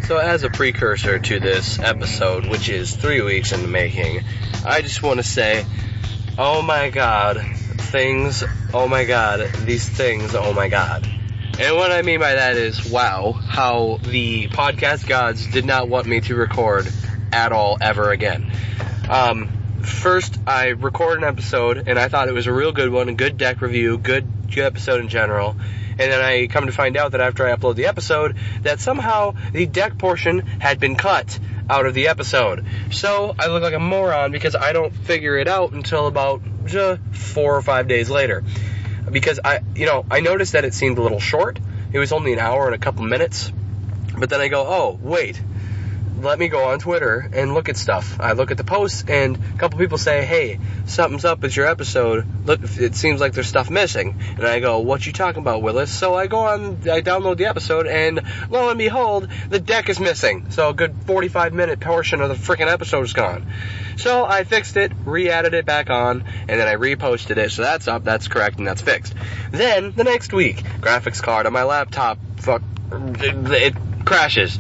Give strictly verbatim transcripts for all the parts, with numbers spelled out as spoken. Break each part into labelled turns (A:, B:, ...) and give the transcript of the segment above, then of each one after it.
A: So as a precursor to this episode, which is three weeks in the making, I just want to say, oh my god, things, oh my god, these things, oh my god. And what I mean by that is, wow, how the podcast gods did not want me to record at all ever again. Um, first, I recorded an episode, and I thought it was a real good one, a good deck review, good, good episode in general. And then I come to find out that after I upload the episode, that somehow the deck portion had been cut out of the episode. So I look like a moron because I don't figure it out until about uh, four or five days later. Because I, you know, I noticed that it seemed a little short. It was only an hour and a couple minutes. But then I go, oh, wait. Let me go on Twitter and look at stuff. I look at the posts, and a couple people say, hey, something's up with your episode. Look, it seems like there's stuff missing. And I go, what you talking about, Willis? So I go on, I download the episode, and lo and behold, the deck is missing. So a good forty-five minute portion of the freaking episode is gone. So I fixed it, re-added it back on, and then I reposted it. So that's up, that's correct, and that's fixed. Then, the next week, graphics card on my laptop, fuck, it, it crashes.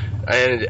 A: And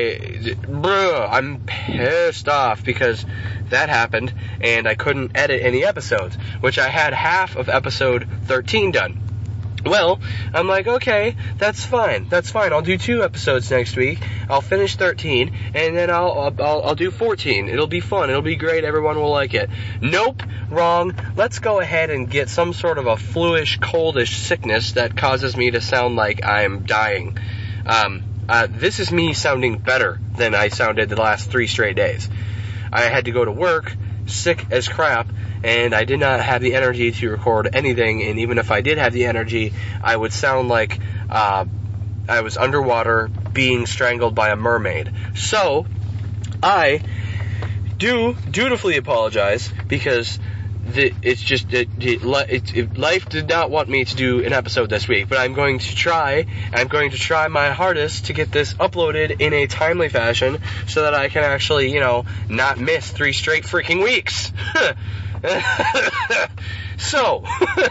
A: I, bruh, I'm pissed off because that happened and I couldn't edit any episodes, which I had half of episode thirteen done. Well, I'm like, okay, that's fine, that's fine, I'll do two episodes next week, I'll finish thirteen, and then I'll, I'll, I'll do fourteen, it'll be fun, it'll be great, everyone will like it. Nope, wrong, let's go ahead and get some sort of a fluish, coldish sickness that causes me to sound like I'm dying. Um, Uh, this is me sounding better than I sounded the last three straight days. I had to go to work, sick as crap, and I did not have the energy to record anything, and even if I did have the energy, I would sound like uh, I was underwater being strangled by a mermaid. So, I do dutifully apologize, because The, it's just, it, it, it, it, life did not want me to do an episode this week, but I'm going to try, I'm going to try my hardest to get this uploaded in a timely fashion, so that I can actually, you know, not miss three straight freaking weeks. So,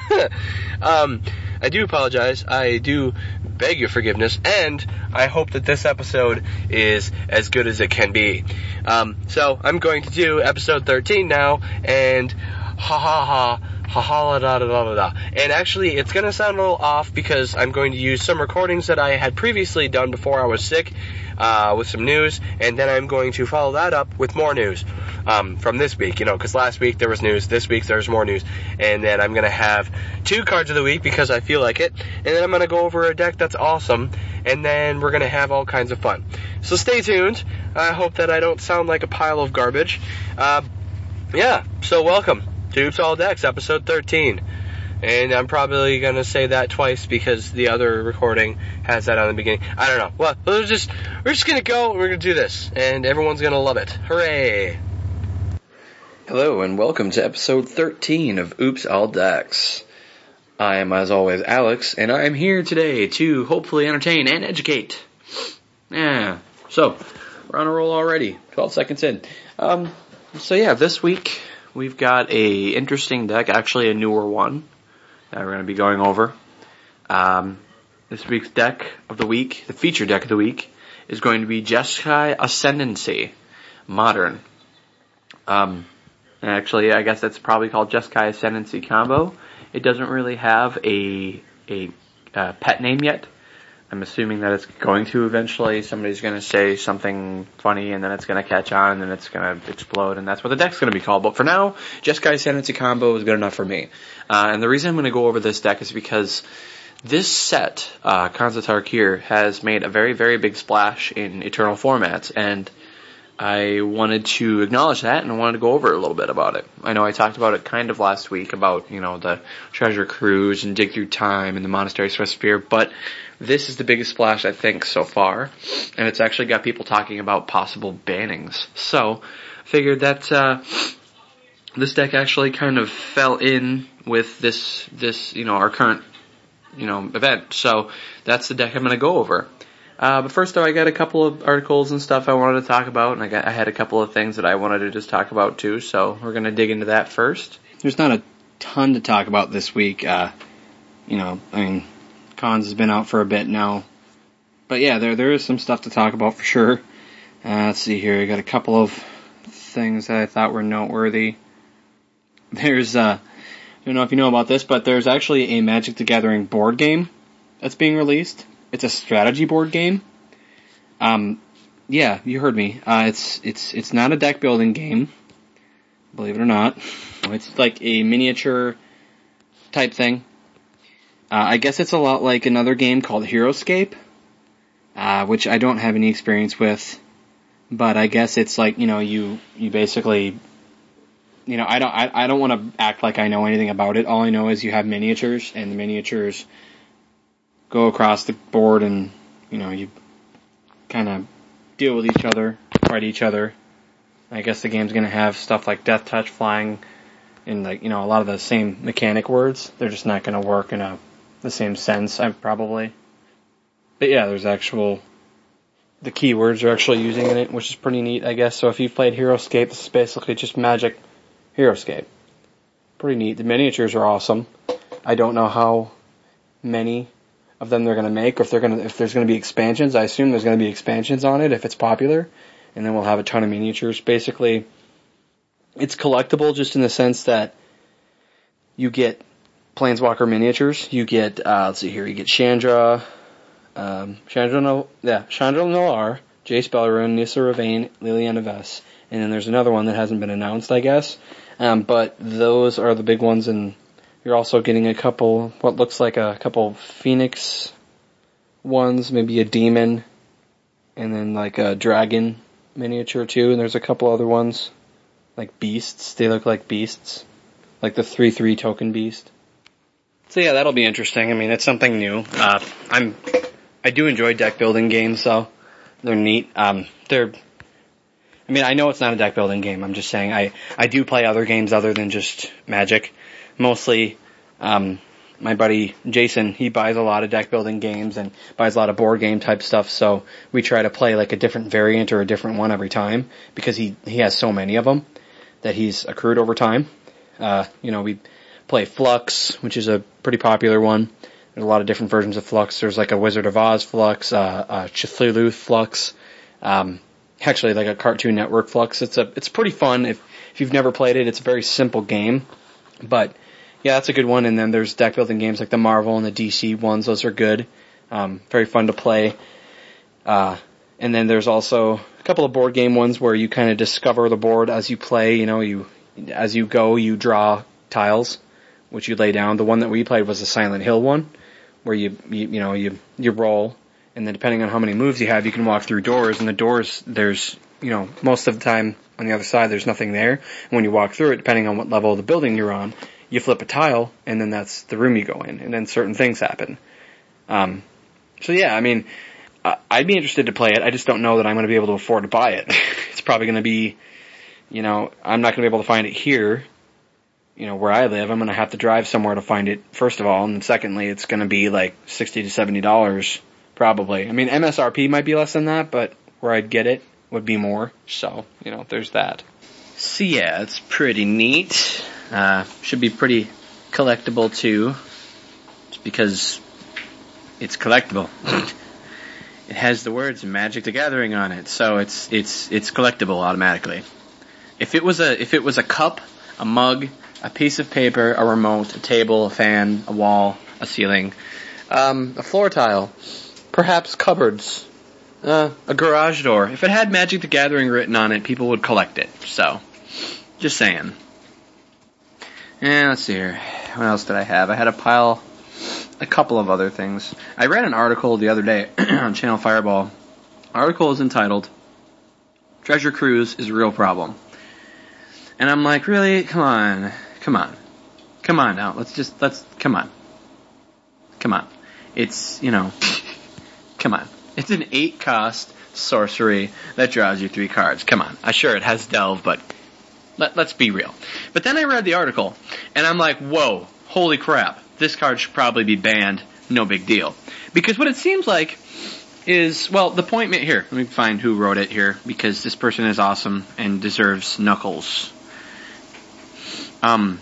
A: um, I do apologize, I do beg your forgiveness, and I hope that this episode is as good as it can be. Um, so, I'm going to do episode thirteen now, and ha ha ha, ha ha da da da da da. And actually, it's going to sound a little off because I'm going to use some recordings that I had previously done before I was sick, uh, with some news, and then I'm going to follow that up with more news, um, from this week, you know, because last week there was news, this week there's more news, and then I'm going to have two cards of the week because I feel like it, and then I'm going to go over a deck that's awesome, and then we're going to have all kinds of fun. So stay tuned. I hope that I don't sound like a pile of garbage. Uh, yeah, so welcome to Oops All Decks, episode thirteen. And I'm probably going to say that twice because the other recording has that on the beginning. I don't know. Well, we're just, we're just going to go and we're going to do this. And everyone's going to love it. Hooray!
B: Hello and welcome to episode thirteen of Oops All Decks. I am, as always, Alex, and I am here today to hopefully entertain and educate. Yeah, so, we're on a roll already. twelve seconds in. Um, so yeah, this week we've got a interesting deck, actually a newer one, that we're going to be going over. Um, this week's deck of the week, the feature deck of the week, is going to be Jeskai Ascendancy, Modern. Um, actually, I guess that's probably called Jeskai Ascendancy Combo. It doesn't really have a, a, uh, pet name yet. I'm assuming that it's going to eventually. Somebody's going to say something funny, and then it's going to catch on, and then it's going to explode, and that's what the deck's going to be called. But for now, Jeskai Ascendancy Combo is good enough for me. Uh, and the reason I'm going to go over this deck is because this set, uh, Khans of Tarkir, has made a very, very big splash in Eternal formats, and I wanted to acknowledge that, and I wanted to go over a little bit about it. I know I talked about it kind of last week, about, you know, the Treasure Cruise and Dig Through Time and the Monastery Sphere, but this is the biggest splash, I think, so far, and it's actually got people talking about possible bannings. So, figured that, uh, this deck actually kind of fell in with this, this, you know, our current, you know, event. So, that's the deck I'm gonna go over. Uh, but first though, I got a couple of articles and stuff I wanted to talk about, and I got, I had a couple of things that I wanted to just talk about too, so we're gonna dig into that first.
C: There's not a ton to talk about this week, uh, you know, I mean, Khans has been out for a bit now, but yeah, there there is some stuff to talk about for sure. Uh, let's see here. I got a couple of things that I thought were noteworthy. There's, uh, I don't know if you know about this, but there's actually a Magic the Gathering board game that's being released. It's a strategy board game. Um, yeah, you heard me. Uh, it's it's it's not a deck building game, believe it or not. It's like a miniature type thing. Uh, I guess it's a lot like another game called Heroescape, uh, which I don't have any experience with. But I guess it's like, you know, you, you basically, you know, I don't, I, I don't want to act like I know anything about it. All I know is you have miniatures, and the miniatures go across the board, and, you know, you kind of deal with each other, fight each other. I guess the game's going to have stuff like Death Touch, Flying, and, like, you know, a lot of the same mechanic words. They're just not going to work in a the same sense, I probably. But yeah, there's actual... the keywords are actually using in it, which is pretty neat, I guess. So if you've played Heroescape, this is basically just Magic Heroescape. Pretty neat. The miniatures are awesome. I don't know how many of them they're going to make, or if they're going to, if there's going to be expansions. I assume there's going to be expansions on it if it's popular, and then we'll have a ton of miniatures. Basically, it's collectible just in the sense that you get Planeswalker miniatures. You get, uh, let's see here, you get Chandra. Um, Chandra, no, yeah, Chandra Nalaar, Jace Beleren, Nissa Ravane, Liliana Vess, and then there's another one that hasn't been announced, I guess. Um, but those are the big ones, and you're also getting a couple, what looks like a couple Phoenix ones, maybe a demon, and then like a dragon miniature too, and there's a couple other ones, like beasts. They look like beasts, like the three three token beast. So yeah, that'll be interesting. I mean, it's something new. Uh, I'm. I do enjoy deck building games, so they're neat. Um, they're, I mean, I know it's not a deck building game. I'm just saying I, I do play other games other than just Magic. Mostly, um, my buddy Jason, he buys a lot of deck building games and buys a lot of board game type stuff. So we try to play like a different variant or a different one every time because he, he has so many of them that he's accrued over time. Uh, you know, we play Flux, which is a pretty popular one. There's a lot of different versions of Flux. There's like a Wizard of Oz Flux, uh, a Cthulhu Flux, um, actually like a Cartoon Network Flux. It's a, it's pretty fun. If, if you've never played it, it's a very simple game. But, yeah, that's a good one. And then there's deck building games like the Marvel and the D C ones. Those are good. Um, very fun to play. Uh, and then there's also a couple of board game ones where you kind of discover the board as you play. You know, you, as you go, you draw tiles, which you lay down. The one that we played was the Silent Hill one, where you, you, you know, you, you roll, and then depending on how many moves you have, you can walk through doors, and the doors, there's, you know, most of the time on the other side, there's nothing there. And when you walk through it, depending on what level of the building you're on, you flip a tile, and then that's the room you go in, and then certain things happen. Um, so yeah, I mean, I'd be interested to play it. I just don't know that I'm going to be able to afford to buy it. It's probably going to be, you know, I'm not going to be able to find it here. You know, where I live, I'm going to have to drive somewhere to find it, first of all, and secondly, it's going to be like sixty to seventy dollars, probably. I mean, M S R P might be less than that, but where I'd get it would be more, so, you know, there's that. So yeah, it's pretty neat. Uh, should be pretty collectible, too, just because it's collectible. It has the words Magic the Gathering on it, so it's, it's, it's collectible automatically. If it was a, if it was a cup, a mug, a piece of paper, a remote, a table, a fan, a wall, a ceiling, um, a floor tile, perhaps cupboards, uh, a garage door. If it had Magic the Gathering written on it, people would collect it. So, just saying. And let's see here. What else did I have? I had a pile, a couple of other things. I read an article the other day on Channel Fireball. The article is entitled, Treasure Cruise is a Real Problem. And I'm like, really? Come on. Come on. Come on now. Let's just, let's, come on. Come on. It's, you know, come on. It's an eight cost sorcery that draws you three cards. Come on. Uh, sure, it has Delve, but let, let's be real. But then I read the article, and I'm like, whoa, holy crap. This card should probably be banned. No big deal. Because what it seems like is, well, the point made here. Let me find who wrote it here, because this person is awesome and deserves knuckles. Um,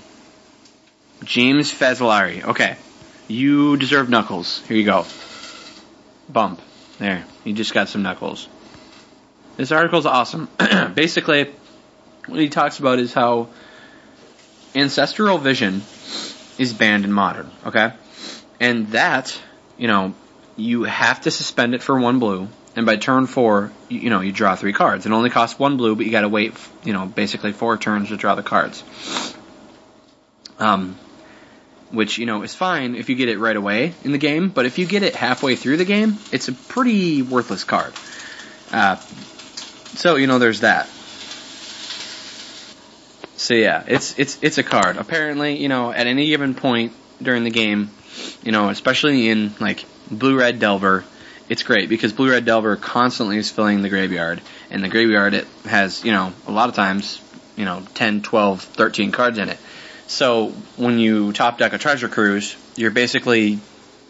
C: James Fazzolari. Okay. You deserve knuckles. Here you go. Bump. There, you just got some knuckles. This article's awesome. Basically, what he talks about is how ancestral vision is banned in Modern, okay? And that, you know, you have to suspend it for one blue, and by turn four, you, you know, you draw three cards. It only costs one blue, but you gotta wait, you know, basically four turns to draw the cards. Um, which, you know, is fine if you get it right away in the game, but if you get it halfway through the game, it's a pretty worthless card. Uh, so, you know, there's that. So yeah, it's, it's, it's a card. Apparently, you know, at any given point during the game, you know, especially in, like, Blue-Red Delver, it's great because Blue-Red Delver constantly is filling the graveyard, and the graveyard, it has, you know, a lot of times, you know, ten, twelve, thirteen cards in it. So when you top deck a Treasure Cruise, you're basically,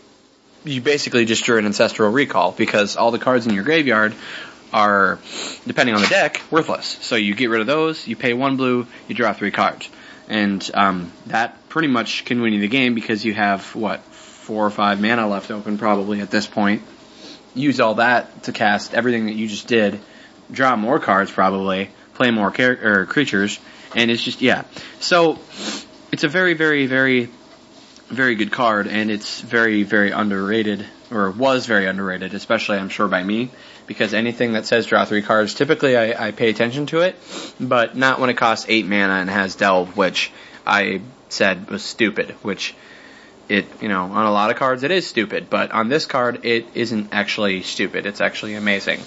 C: you basically just drew an Ancestral Recall because all the cards in your graveyard are, depending on the deck, worthless. So you get rid of those, you pay one blue, you draw three cards. And um, that pretty much can win you the game because you have, what, four or five mana left open probably at this point. Use all that to cast everything that you just did, draw more cards probably, play more char- or creatures, and it's just, yeah. So, it's a very, very, very, very good card, and it's very, very underrated, or was very underrated, especially, I'm sure, by me, because anything that says draw three cards, typically I, I pay attention to it, but not when it costs eight mana and has Delve, which I said was stupid, which it, you know, on a lot of cards it is stupid, but on this card it isn't actually stupid, it's actually amazing.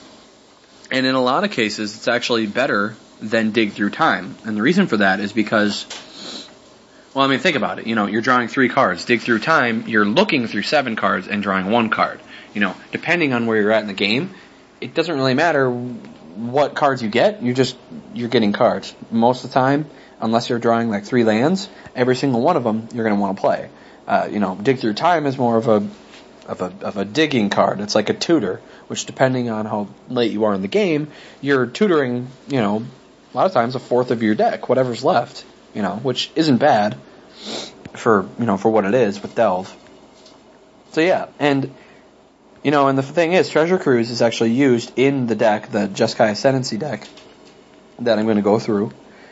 C: And in a lot of cases it's actually better than Dig Through Time, and the reason for that is because, well, I mean, think about it. You know, you're drawing three cards. Dig Through Time, you're looking through seven cards and drawing one card. You know, depending on where you're at in the game, it doesn't really matter what cards you get. You're just, you're getting cards. Most of the time, unless you're drawing like three lands, every single one of them you're going to want to play. Uh, you know, Dig Through Time is more of a, of a, of a digging card. It's like a tutor, which depending on how late you are in the game, you're tutoring, you know, a lot of times a fourth of your deck, whatever's left, you know, which isn't bad for, you know, for what it is with Delve. So yeah, and, you know, and the thing is, Treasure Cruise is actually used in the deck, the Jeskai Ascendancy deck, that I'm going to go through.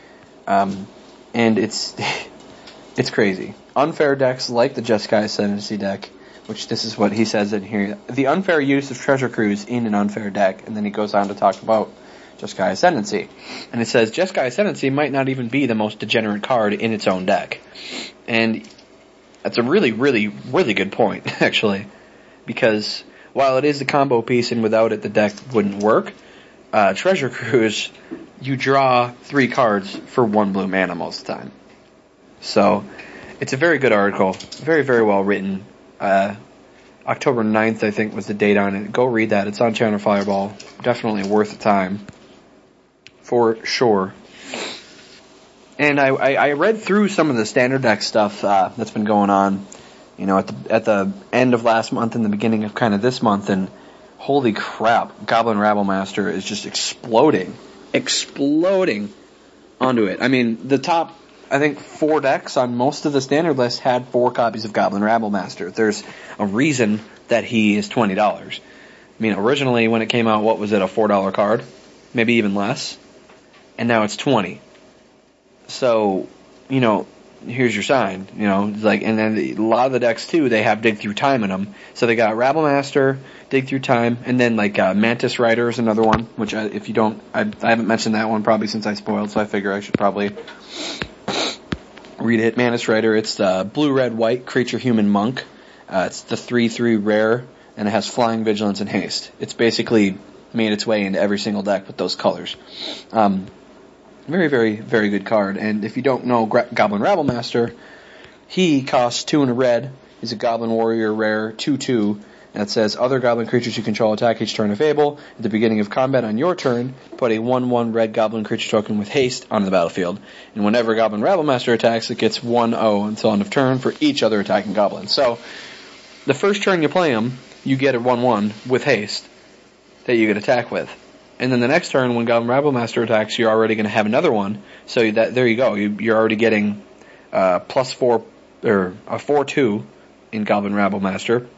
C: Um, and it's, it's crazy. Unfair decks like the Jeskai Ascendancy deck, which this is what he says in here, the unfair use of Treasure Cruise in an unfair deck, and then he goes on to talk about Jeskai Ascendancy. And it says, Jeskai Ascendancy might not even be the most degenerate card in its own deck. And that's a really, really, really good point, actually. Because while it is a combo piece and without it the deck wouldn't work, uh, Treasure Cruise, you draw three cards for one blue mana most of the time. So, it's a very good article. Very, very well written. Uh, October ninth, I think, was the date on it. Go read that. It's on Channel Fireball. Definitely worth the time. For sure. And I, I, I read through some of the standard deck stuff uh, that's been going on, you know, at the at the end of last month and the beginning of kind of this month, and holy crap, Goblin Rabblemaster is just exploding. Exploding onto it. I mean, the top, I think, four decks on most of the standard list had four copies of Goblin Rabblemaster. There's a reason that he is twenty dollars. I mean, originally when it came out, what was it, a four dollar card? Maybe even less. And now it's twenty. So, you know, here's your sign, you know, like, and then the, a lot of the decks too, they have Dig Through Time in them. So they got Rabblemaster, Dig Through Time, and then like uh, Mantis Rider is another one, which I, if you don't, I, I haven't mentioned that one probably since I spoiled, so I figure I should probably read it. Mantis Rider, it's the blue, red, white creature human monk. Uh, it's the three three rare, and it has flying, vigilance, and haste. It's basically made its way into every single deck with those colors. Um, Very, very, very good card. And if you don't know Gra- Goblin Rabblemaster, he costs two and a red. He's a Goblin Warrior rare, two two. And it says, other Goblin creatures you control attack each turn of Fable. At the beginning of combat on your turn, put a one one red Goblin creature token with haste onto the battlefield. And whenever Goblin Rabblemaster attacks, it gets one oh until end of turn for each other attacking Goblin. So, the first turn you play him, you get a one one with haste that you get attack with. And then the next turn, when Goblin Rabblemaster attacks, you're already going to have another one. So that there you go. You, you're already getting uh, plus four, or a four two in Goblin Rabblemaster.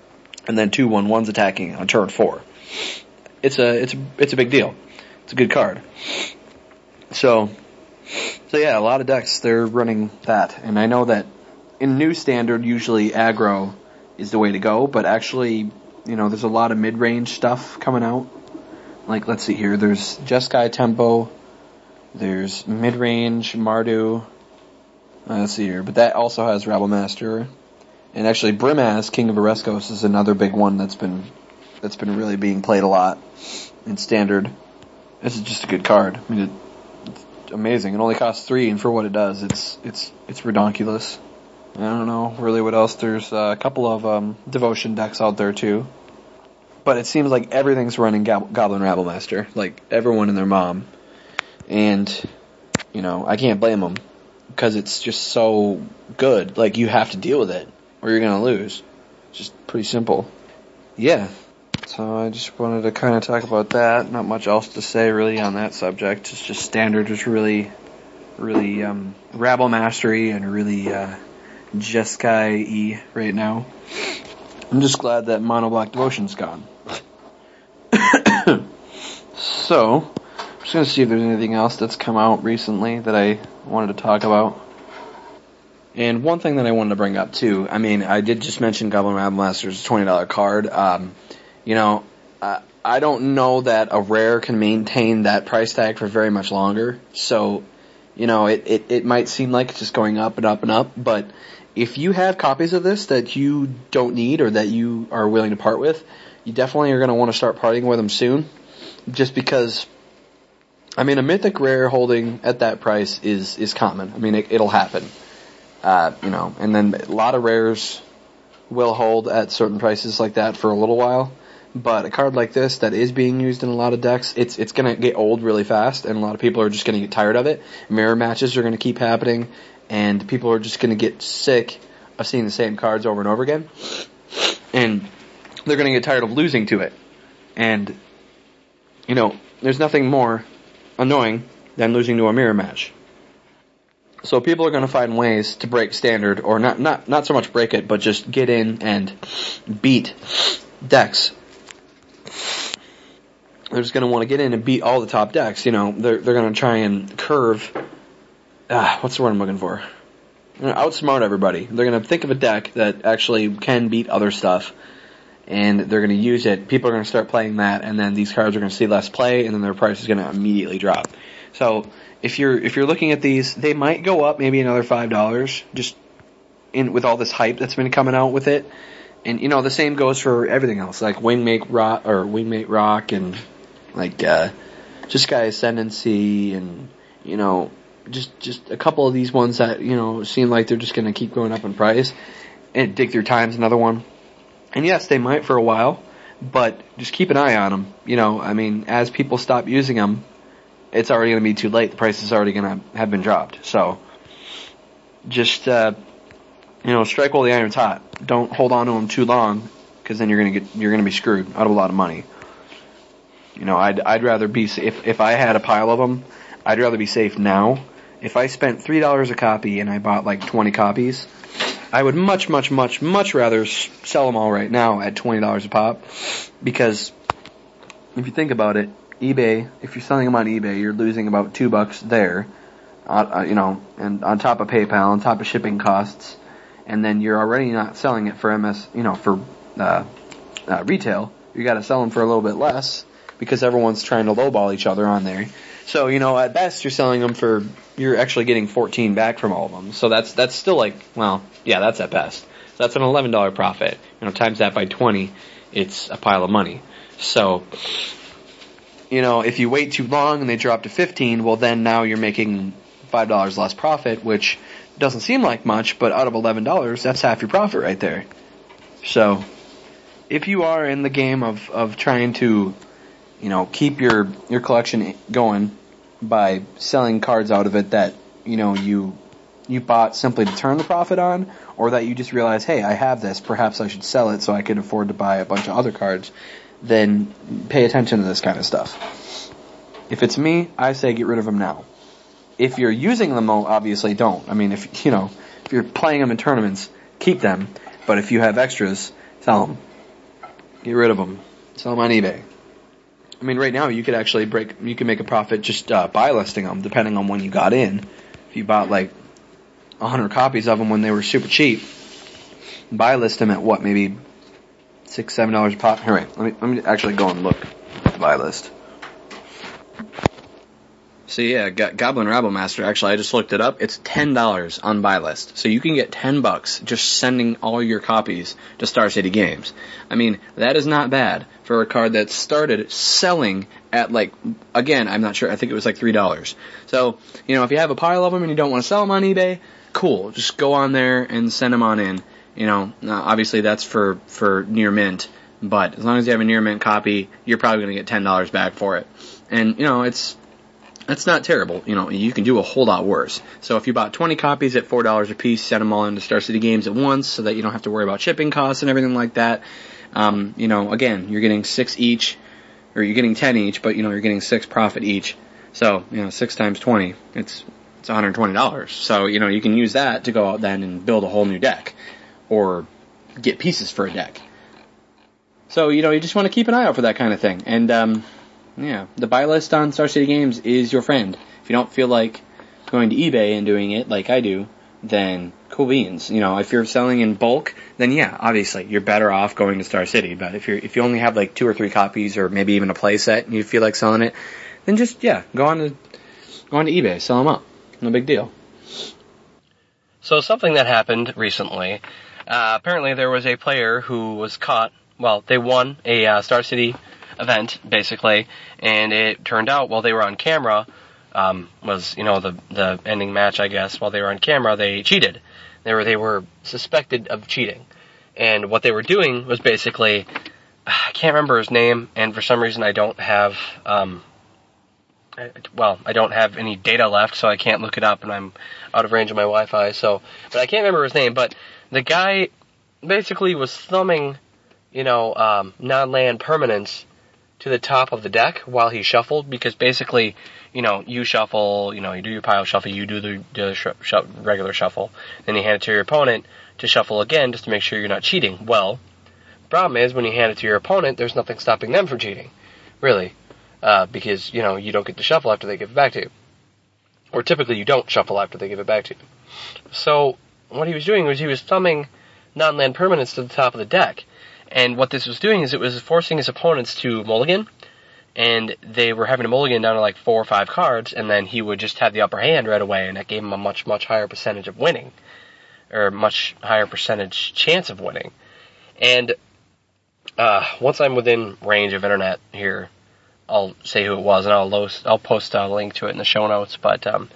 B: and then two one ones attacking on turn four. It's a it's a, it's a big deal. It's a good card. So, so yeah, a lot of decks, they're running that. And I know that in new standard, usually aggro is the way to go, but actually, you know, there's a lot of mid-range stuff coming out. Like, let's see here, there's Jeskai Tempo, there's mid-range Mardu, uh, let's see here, but that also has Rabble Master. And actually, Brimaz, King of Oreskos, is another big one that's been that's been really being played a lot in standard. This is just a good card. I mean, it, it's amazing. It only costs three, and for what it does, it's it's it's redonkulous. I don't know really what else. There's uh, a couple of um, devotion decks out there too, but it seems like everything's running Gob- Goblin Rabblemaster, like everyone and their mom. And you know, I can't blame them because it's just so good. Like, you have to deal with it, or you're gonna lose. It's just pretty simple. Yeah. So I just wanted to kind of talk about that. Not much else to say really on that subject. It's just standard is really, really um, Rabble Mastery and really uh, Jeskai-y right now. I'm just glad that Mono Black Devotion's gone. So, I'm just going to see if there's anything else that's come out recently that I wanted to talk about. And one thing that I wanted to bring up too, I mean, I did just mention Goblin Rabblemaster's twenty dollars card. Um, You know, uh, I don't know that a rare can maintain that price tag for very much longer. So, you know, it, it, it might seem like it's just going up and up and up. But if you have copies of this that you don't need or that you are willing to part with, you definitely are going to want to start parting with them soon. Just because, I mean, a mythic rare holding at that price is, is common. I mean, it, it'll happen. Uh, you know, and then a lot of rares will hold at certain prices like that for a little while. But a card like this that is being used in a lot of decks, it's it's going to get old really fast, and a lot of people are just going to get tired of it. Mirror matches are going to keep happening, and people are just going to get sick of seeing the same cards over and over again. And they're going to get tired of losing to it. And, you know, there's nothing more annoying than losing to a mirror match. So people are going to find ways to break standard, or not, not, not so much break it, but just get in and beat decks. They're just going to want to get in and beat all the top decks. You know, they're they're going to try and curve. Ah, what's the word I'm looking for? They're going to outsmart everybody. They're going to think of a deck that actually can beat other stuff, and they're going to use it. People are going to start playing that, and then these cards are going to see less play, and then their price is going to immediately drop. So if you're if you're looking at these, they might go up maybe another five dollars just in with all this hype that's been coming out with it. And, you know, the same goes for everything else, like Wingmate Rock, or Wingmate Rock, and, like, uh, Jeskai Ascendancy, and, you know, just, just a couple of these ones that, you know, seem like they're just gonna keep going up in price. And Dig Through Time's another one. And yes, they might for a while, but just keep an eye on them. You know, I mean, as people stop using them, it's already gonna be too late. The price is already gonna have been dropped. So, just, uh, you know, strike while the iron's hot. Don't hold on to them too long, because then you're gonna get you're gonna be screwed out of a lot of money. You know, I'd I'd rather be if if I had a pile of them, I'd rather be safe now. If I spent three dollars a copy and I bought like twenty copies, I would much much much much rather sell them all right now at twenty dollars a pop, because if you think about it, eBay, if you're selling them on eBay, you're losing about two bucks there, uh, you know, and on top of PayPal, on top of shipping costs. And then you're already not selling it for M S, you know, for uh, uh, retail. You got to sell them for a little bit less because everyone's trying to lowball each other on there. So, you know, at best you're selling them for, you're actually getting fourteen back from all of them. So that's that's still like, well, yeah, that's at best. So that's an eleven dollars profit. You know, times that by twenty, it's a pile of money. So, you know, if you wait too long and they drop to fifteen, well then now you're making five dollars less profit, which doesn't seem like much, but out of eleven dollars, that's half your profit right there. So, if you are in the game of, of trying to, you know, keep your, your collection going by selling cards out of it that, you know, you you bought simply to turn the profit on, or that you just realize, hey, I have this, perhaps I should sell it so I can afford to buy a bunch of other cards, then pay attention to this kind of stuff. If it's me, I say get rid of them now. If you're using them, obviously don't. I mean, if, you know, if you're playing them in tournaments, keep them. But if you have extras, sell them. Get rid of them. Sell them on eBay. I mean, right now you could actually break. You can make a profit just uh, buy listing them, depending on when you got in. If you bought like a hundred copies of them when they were super cheap, buy list them at what, maybe six, seven dollars a pop. All right, let me let me actually go and look at the buy list. So yeah, Go- Goblin Rabblemaster, actually, I just looked it up. It's ten dollars on buy list. So you can get ten bucks just sending all your copies to Star City Games. I mean, that is not bad for a card that started selling at, like, again, I'm not sure, I think it was like three dollars. So, you know, if you have a pile of them and you don't want to sell them on eBay, cool. Just go on there and send them on in. You know, obviously that's for, for near mint, but as long as you have a near mint copy, you're probably going to get ten dollars back for it. And, you know, it's... That's not terrible. You know, you can do a whole lot worse. So if you bought twenty copies at four dollars a piece, send them all into Star City Games at once so that you don't have to worry about shipping costs and everything like that. Um, you know, again, you're getting six each, or you're getting ten each, but, you know, you're getting six profit each. So, you know, six times twenty, it's, it's one hundred twenty dollars. So, you know, you can use that to go out then and build a whole new deck, or get pieces for a deck. So, you know, you just want to keep an eye out for that kind of thing. And, um... yeah, the buy list on Star City Games is your friend. If you don't feel like going to eBay and doing it like I do, then cool beans. You know, if you're selling in bulk, then yeah, obviously you're better off going to Star City. But if you're if you only have like two or three copies, or maybe even a play set, and you feel like selling it, then just yeah, go on to go on to eBay, sell them up. No big deal.
A: So something that happened recently. Uh, apparently, there was a player who was caught. Well, they won a uh, Star City event, basically, and it turned out while they were on camera, um, was, you know, the the ending match, I guess, while they were on camera, they cheated. They were they were suspected of cheating. And what they were doing was basically, I can't remember his name, and for some reason I don't have, um, I, well, I don't have any data left, so I can't look it up, and I'm out of range of my Wi-Fi, so, but I can't remember his name, but the guy basically was thumbing, you know, um, non-land permanents to the top of the deck while he shuffled, because basically, you know, you shuffle, you know, you do your pile shuffle, you do the, the sh- sh- regular shuffle, then you hand it to your opponent to shuffle again just to make sure you're not cheating. Well, the problem is when you hand it to your opponent, there's nothing stopping them from cheating, really, uh, because, you know, you don't get to shuffle after they give it back to you. Or typically you don't shuffle after they give it back to you. So, what he was doing was he was thumbing non-land permanents to the top of the deck. And what this was doing is it was forcing his opponents to mulligan, and they were having to mulligan down to like four or five cards, and then he would just have the upper hand right away, and that gave him a much, much higher percentage of winning, or a much higher percentage chance of winning. And uh, once I'm within range of internet here, I'll say who it was, and I'll lo- I'll post a link to it in the show notes. But um,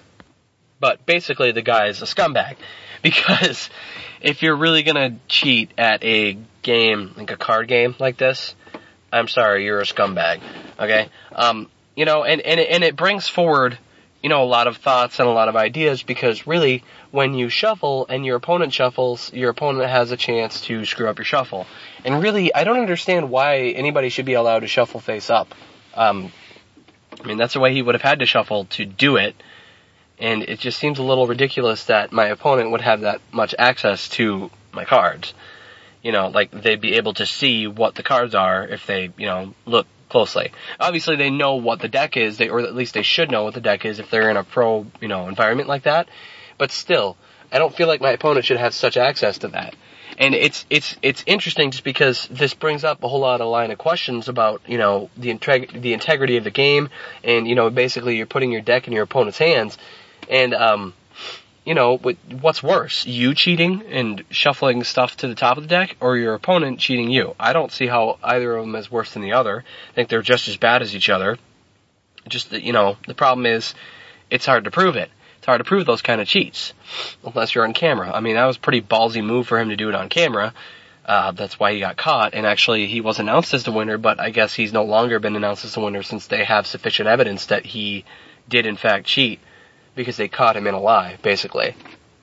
A: but basically, the guy is a scumbag, because if you're really gonna cheat at a game, like a card game like this, I'm sorry, you're a scumbag, okay? Um, you know, and, and, it, and it brings forward, you know, a lot of thoughts and a lot of ideas, because really, when you shuffle and your opponent shuffles, your opponent has a chance to screw up your shuffle. And really, I don't understand why anybody should be allowed to shuffle face up. Um, I mean, that's the way he would have had to shuffle to do it, and it just seems a little ridiculous that my opponent would have that much access to my cards. You know, like, they'd be able to see what the cards are if they, you know, look closely. Obviously, they know what the deck is, they, or at least they should know what the deck is if they're in a pro, you know, environment like that. But still, I don't feel like my opponent should have such access to that. And it's it's it's interesting just because this brings up a whole lot of line of questions about, you know, the integ- the integrity of the game, and, you know, basically you're putting your deck in your opponent's hands, and, um... you know, what's worse, you cheating and shuffling stuff to the top of the deck, or your opponent cheating you? I don't see how either of them is worse than the other. I think they're just as bad as each other. Just that, you know, the problem is, it's hard to prove it. It's hard to prove those kind of cheats, unless you're on camera. I mean, that was a pretty ballsy move for him to do it on camera. Uh, that's why he got caught, and actually he was announced as the winner, but I guess he's no longer been announced as the winner since they have sufficient evidence that he did in fact cheat, because they caught him in a lie, basically.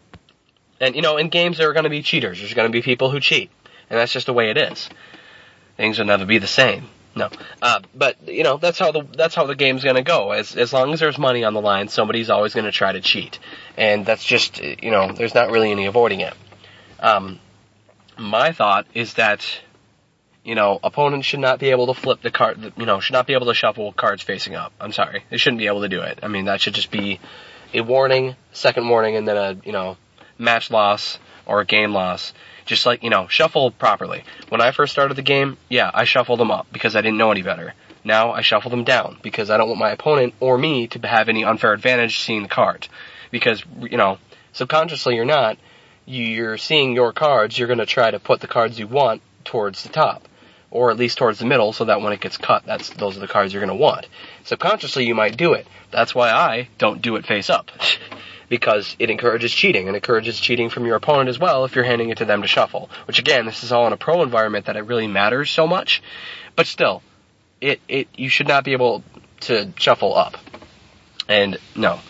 A: And, you know, in games there are going to be cheaters. There's going to be people who cheat. And that's just the way it is. Things will never be the same. No. Uh, but, you know, that's how the that's how the game's going to go. As as long as there's money on the line, somebody's always going to try to cheat. And that's just, you know, there's not really any avoiding it. Um, my thought is that You know, opponents should not be able to flip the card, you know, should not be able to shuffle cards facing up. I'm sorry. They shouldn't be able to do it. I mean, that should just be a warning, second warning, and then a, you know, match loss or a game loss. Just like, you know, shuffle properly. When I first started the game, yeah, I shuffled them up because I didn't know any better. Now I shuffle them down because I don't want my opponent or me to have any unfair advantage seeing the cards. Because, you know, subconsciously or not, you're seeing your cards, you're going to try to put the cards you want towards the top. Or at least towards the middle, so that when it gets cut, that's those are the cards you're going to want. Subconsciously, you might do it. That's why I don't do it face up. Because it encourages cheating, and encourages cheating from your opponent as well if you're handing it to them to shuffle. Which, again, this is all in a pro environment that it really matters so much. But still, it, it you should not be able to shuffle up. And, no.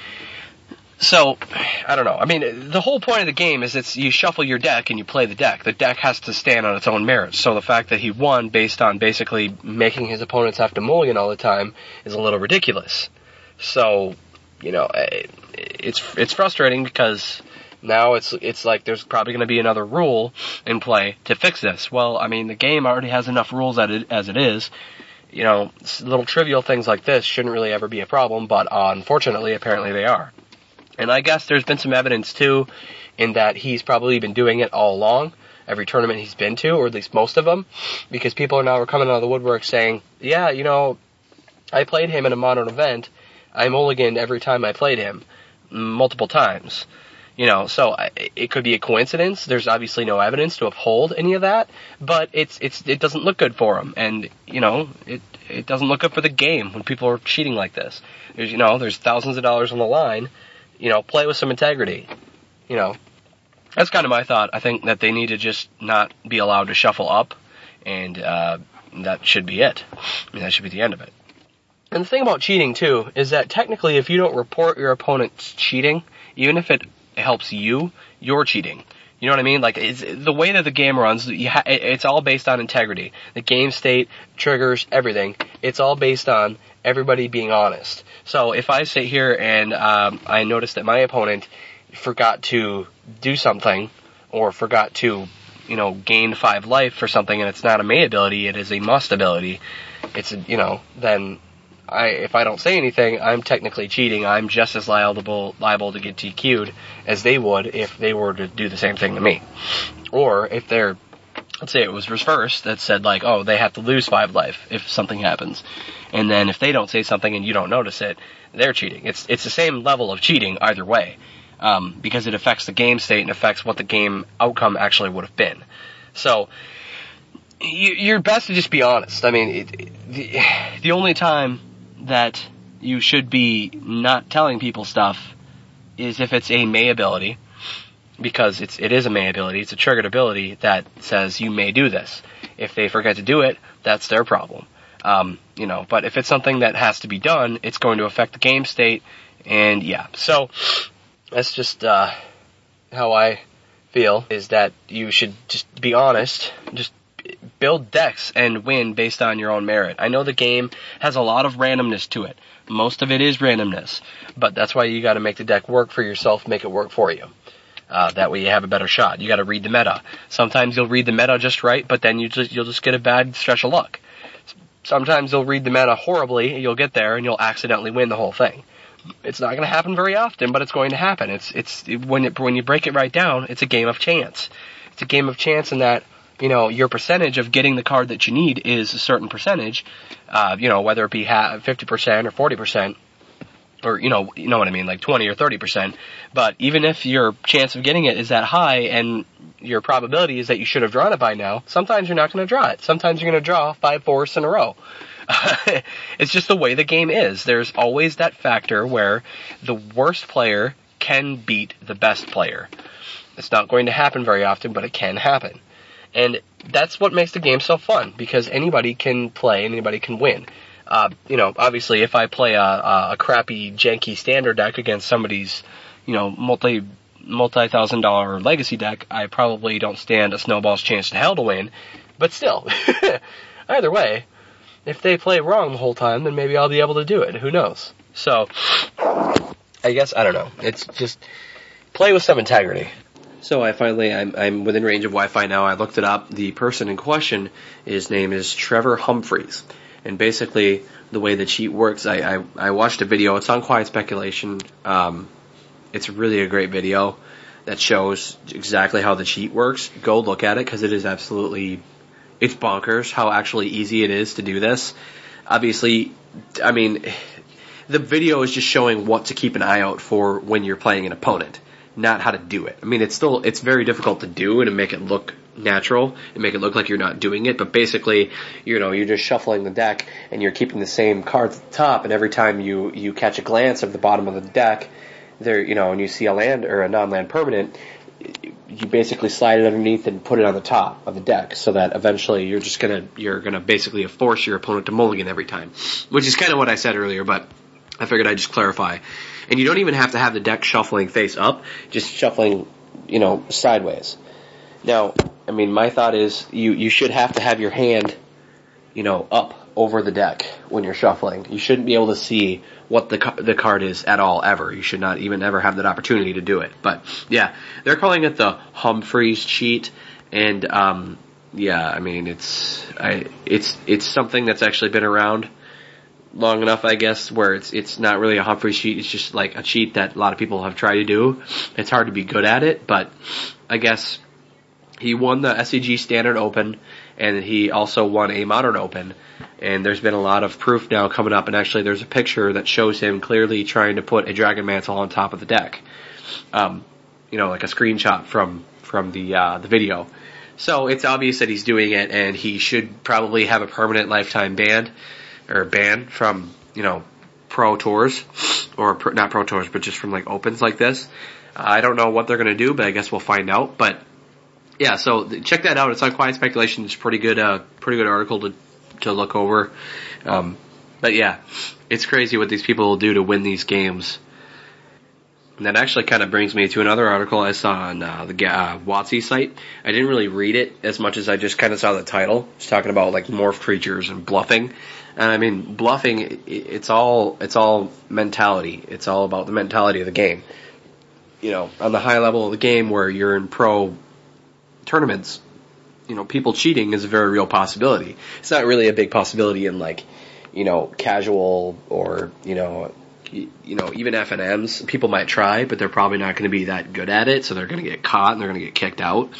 A: So, I don't know. I mean, the whole point of the game is it's you shuffle your deck and you play the deck. The deck has to stand on its own merits. So the fact that he won based on basically making his opponents have to mulligan all the time is a little ridiculous. So, you know, it's it's frustrating because now it's it's like there's probably going to be another rule in play to fix this. Well, I mean, the game already has enough rules as it, as it is. You know, little trivial things like this shouldn't really ever be a problem, but uh, unfortunately, apparently they are. And I guess there's been some evidence, too, in that he's probably been doing it all along, every tournament he's been to, or at least most of them, because people are now coming out of the woodwork saying, yeah, you know, I played him in a modern event, I mulliganed every time I played him, multiple times. You know, so it could be a coincidence. There's obviously no evidence to uphold any of that, but it's it's it doesn't look good for him, and you know, it it doesn't look good for the game when people are cheating like this. There's you know, there's thousands of dollars on the line. You know, play with some integrity. You know, that's kind of my thought. I think that they need to just not be allowed to shuffle up, and uh, that should be it. I mean, that should be the end of it. And the thing about cheating, too, is that technically if you don't report your opponent's cheating, even if it helps you, you're cheating. You know what I mean? Like, it's, the way that the game runs, you ha- it's all based on integrity. The game state, triggers, everything. It's all based on everybody being honest. So if I sit here and um, I notice that my opponent forgot to do something, or forgot to, you know, gain five life for something, and it's not a may ability, it is a must ability, it's, a, you know, then I, if I don't say anything, I'm technically cheating. I'm just as liable, liable to get T Q'd as they would if they were to do the same thing to me. Or if they're, let's say it was reversed, that said like, oh, they have to lose five life if something happens. And then if they don't say something and you don't notice it, they're cheating. It's it's the same level of cheating either way, um, because it affects the game state and affects what the game outcome actually would have been. So, you, you're best to just be honest. I mean, it, it, the, the only time that you should be not telling people stuff is if it's a may ability, because it's it is a may ability, it's a triggered ability that says you may do this. If they forget to do it, that's their problem. Um, you know, but if it's something that has to be done, it's going to affect the game state, and yeah. So, that's just uh, how I feel, is that you should just be honest, just build decks and win based on your own merit. I know the game has a lot of randomness to it. Most of it is randomness, but that's why you got to make the deck work for yourself, make it work for you. Uh, that way you have a better shot. You got to read the meta. Sometimes you'll read the meta just right, but then you just you'll just get a bad stretch of luck. Sometimes you'll read the meta horribly, you'll get there and you'll accidentally win the whole thing. It's not going to happen very often, but it's going to happen. It's it's when it, when you break it right down, it's a game of chance. It's a game of chance in that, you know, your percentage of getting the card that you need is a certain percentage, uh, you know, whether it be fifty percent or forty percent, or, you know, you know what I mean, like twenty or thirty percent. But even if your chance of getting it is that high and your probability is that you should have drawn it by now, sometimes you're not going to draw it. Sometimes you're going to draw five fourths in a row. It's just the way the game is. There's always that factor where the worst player can beat the best player. It's not going to happen very often, but it can happen. And that's what makes the game so fun, because anybody can play and anybody can win. Uh, you know, obviously, if I play a, a crappy, janky standard deck against somebody's, you know, multi, multi-thousand dollar legacy deck, I probably don't stand a snowball's chance to hell to win. But still, either way, if they play wrong the whole time, then maybe I'll be able to do it. Who knows? So, I guess, I don't know. It's just, play with some integrity. So I finally, I'm, I'm within range of Wi-Fi now. I looked it up. The person in question, his name is Trevor Humphreys. And basically, the way the cheat works, I, I, I watched a video. It's on Quiet Speculation. Um, it's really a great video that shows exactly how the cheat works. Go look at it, because it is absolutely, it's bonkers how actually easy it is to do this. Obviously, I mean, the video is just showing what to keep an eye out for when you're playing an opponent, not how to do it. I mean, it's still, it's very difficult to do and to make it look natural and make it look like you're not doing it, but basically, you know, you're just shuffling the deck and you're keeping the same cards at the top, and every time you, you catch a glance of the bottom of the deck, there, you know, and you see a land or a non-land permanent, you basically slide it underneath and put it on the top of the deck, so that eventually you're just gonna, you're gonna basically force your opponent to mulligan every time, which is kind of what I said earlier, but I figured I'd just clarify. And you don't even have to have the deck shuffling face up, just shuffling, you know, sideways. Now, I mean, my thought is you, you should have to have your hand, you know, up over the deck when you're shuffling. You shouldn't be able to see what the the card is at all, ever. You should not even ever have that opportunity to do it. But, yeah, they're calling it the Humphreys cheat, and, um, yeah, I mean, it's, I, it's, it's something that's actually been around long enough, I guess, where it's it's not really a Humphreys cheat. It's just like a cheat that a lot of people have tried to do. It's hard to be good at it, but I guess he won the S C G Standard Open, and he also won a Modern Open, and there's been a lot of proof now coming up, and actually there's a picture that shows him clearly trying to put a Dragon Mantle on top of the deck. Um, you know, like a screenshot from, from the, uh, the video. So it's obvious that he's doing it, and he should probably have a permanent lifetime ban, or ban from, you know, pro tours, or pro, not pro tours, but just from like opens like this. Uh, I don't know what they're going to do, but I guess we'll find out. But yeah, so th- check that out. It's on Quiet Speculation. It's a pretty good, uh, pretty good article to to look over. Um, but yeah, it's crazy what these people will do to win these games. And that actually kind of brings me to another article I saw on uh, the uh, WotC site. I didn't really read it as much as I just kind of saw the title. It's talking about like morph creatures and bluffing. And I mean, bluffing, it's all, it's all mentality. It's all about the mentality of the game. You know, on the high level of the game where you're in pro tournaments, you know, people cheating is a very real possibility. It's not really a big possibility in like, you know, casual or, you know, you know, even F N Ms. People might try, but they're probably not going to be that good at it, so they're going to get caught and they're going to get kicked out.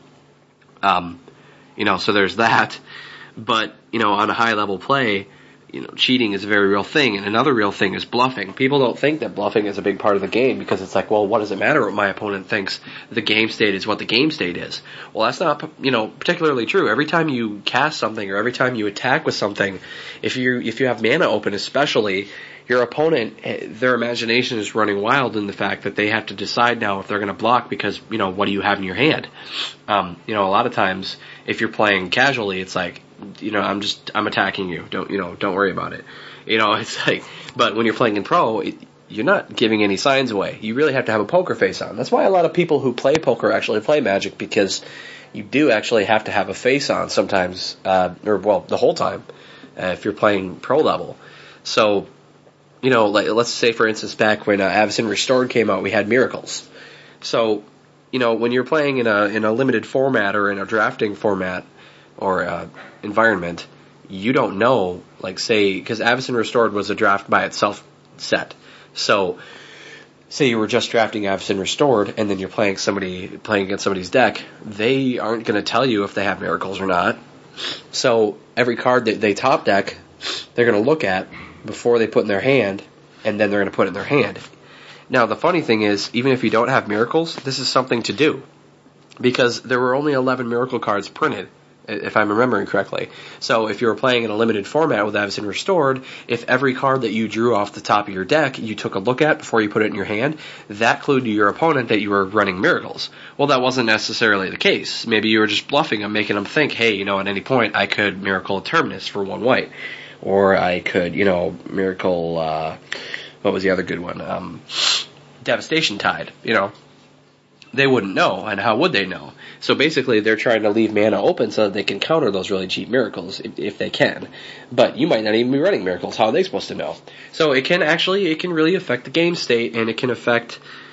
A: Um, you know, so there's that. But, you know, on a high level play, you know, cheating is a very real thing, and another real thing is bluffing. People don't think that bluffing is a big part of the game, because it's like, well, what does it matter what my opponent thinks? The game state is what the game state is. Well, that's not, you know, particularly true. Every time you cast something, or every time you attack with something, if you if you have mana open especially, your opponent, their imagination is running wild in the fact that they have to decide now if they're going to block because, you know, what do you have in your hand? Um, you know, a lot of times, if you're playing casually, it's like, you know, I'm just, I'm attacking you. Don't, you know, don't worry about it. You know, it's like, but when you're playing in pro, it, you're not giving any signs away. You really have to have a poker face on. That's why a lot of people who play poker actually play Magic, because you do actually have to have a face on sometimes, uh, or well, the whole time, uh, if you're playing pro level. So, you know, like, let's say for instance back when uh, Avacyn Restored came out, we had Miracles. So, you know, when you're playing in a in a limited format or in a drafting format or uh, environment, you don't know, like say, because Avacyn Restored was a draft by itself set. So, say you were just drafting Avacyn Restored, and then you're playing somebody playing against somebody's deck, they aren't going to tell you if they have Miracles or not. So every card that they top deck, they're going to look at before they put in their hand, and then they're going to put it in their hand. Now, the funny thing is, even if you don't have Miracles, this is something to do, because there were only eleven Miracle cards printed, if I'm remembering correctly. So if you were playing in a limited format with Avacyn Restored, if every card that you drew off the top of your deck you took a look at before you put it in your hand, that clued to your opponent that you were running Miracles. Well, that wasn't necessarily the case. Maybe you were just bluffing them, making them think, hey, you know, at any point I could Miracle Terminus for one white. Or I could, you know, Miracle, uh, what was the other good one? Um, Devastation Tide, you know. They wouldn't know, and how would they know? So basically, they're trying to leave mana open so that they can counter those really cheap Miracles, if, if they can. But you might not even be running Miracles. How are they supposed to know? So it can actually, it can really affect the game state, and it can affect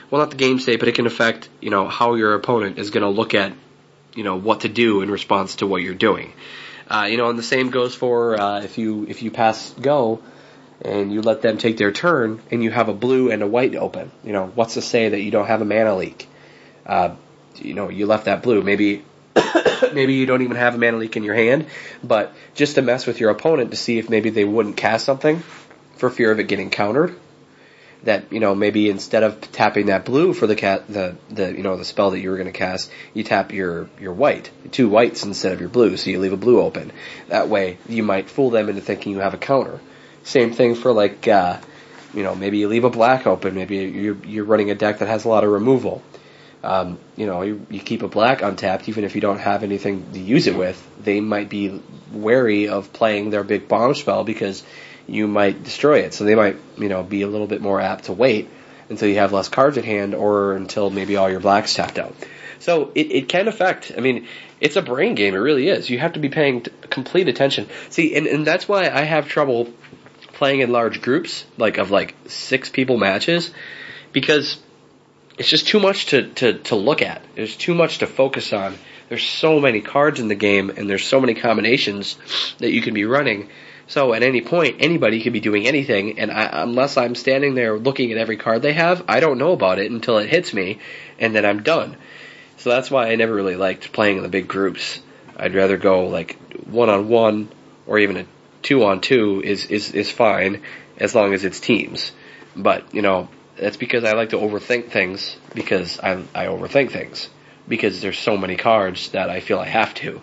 B: well, not the game state, but it can affect, you know, how your opponent is going to look at, you know, what to do in response to what you're doing. Uh, you know, and the same goes for uh, if you if you pass go and you let them take their turn and you have a blue and a white open. You know, what's to say that you don't have a mana leak? Uh, you know, you left that blue. Maybe maybe you don't even have a mana leak in your hand, but just to mess with your opponent to see if maybe they wouldn't cast something for fear of it getting countered. That, you know, maybe instead of tapping that blue for the cat, the, the, you know, the spell that you were going to cast, you tap your, your white, two whites instead of your blue, so you leave a blue open. That way, you might fool them into thinking you have a counter. Same thing for, like, uh, you know, maybe you leave a black open, maybe you're, you're running a deck that has a lot of removal. Um, you know, you, you keep a black untapped, even if you don't have anything to use it with, they might be wary of playing their big bomb spell because you might destroy it. So they might, you know, be a little bit more apt to wait until you have less cards at hand or until maybe all your black's tapped out. So it, it can affect, I mean, it's a brain game, it really is. You have to be paying t- complete attention. See, and, and that's why I have trouble playing in large groups, like of like six people matches, because it's just too much to, to, to look at. There's too much to focus on. There's so many cards in the game and there's so many combinations that you can be running. So at any point, anybody could be doing anything, and I, unless I'm standing there looking at every card they have, I don't know about it until it hits me, and then I'm done. So that's why I never really liked playing in the big groups. I'd rather go like one-on-one, or even a two-on-two is, is, is fine, as long as it's teams. But, you know, that's because I like to overthink things, because I, I overthink things. Because there's so many cards that I feel I have to.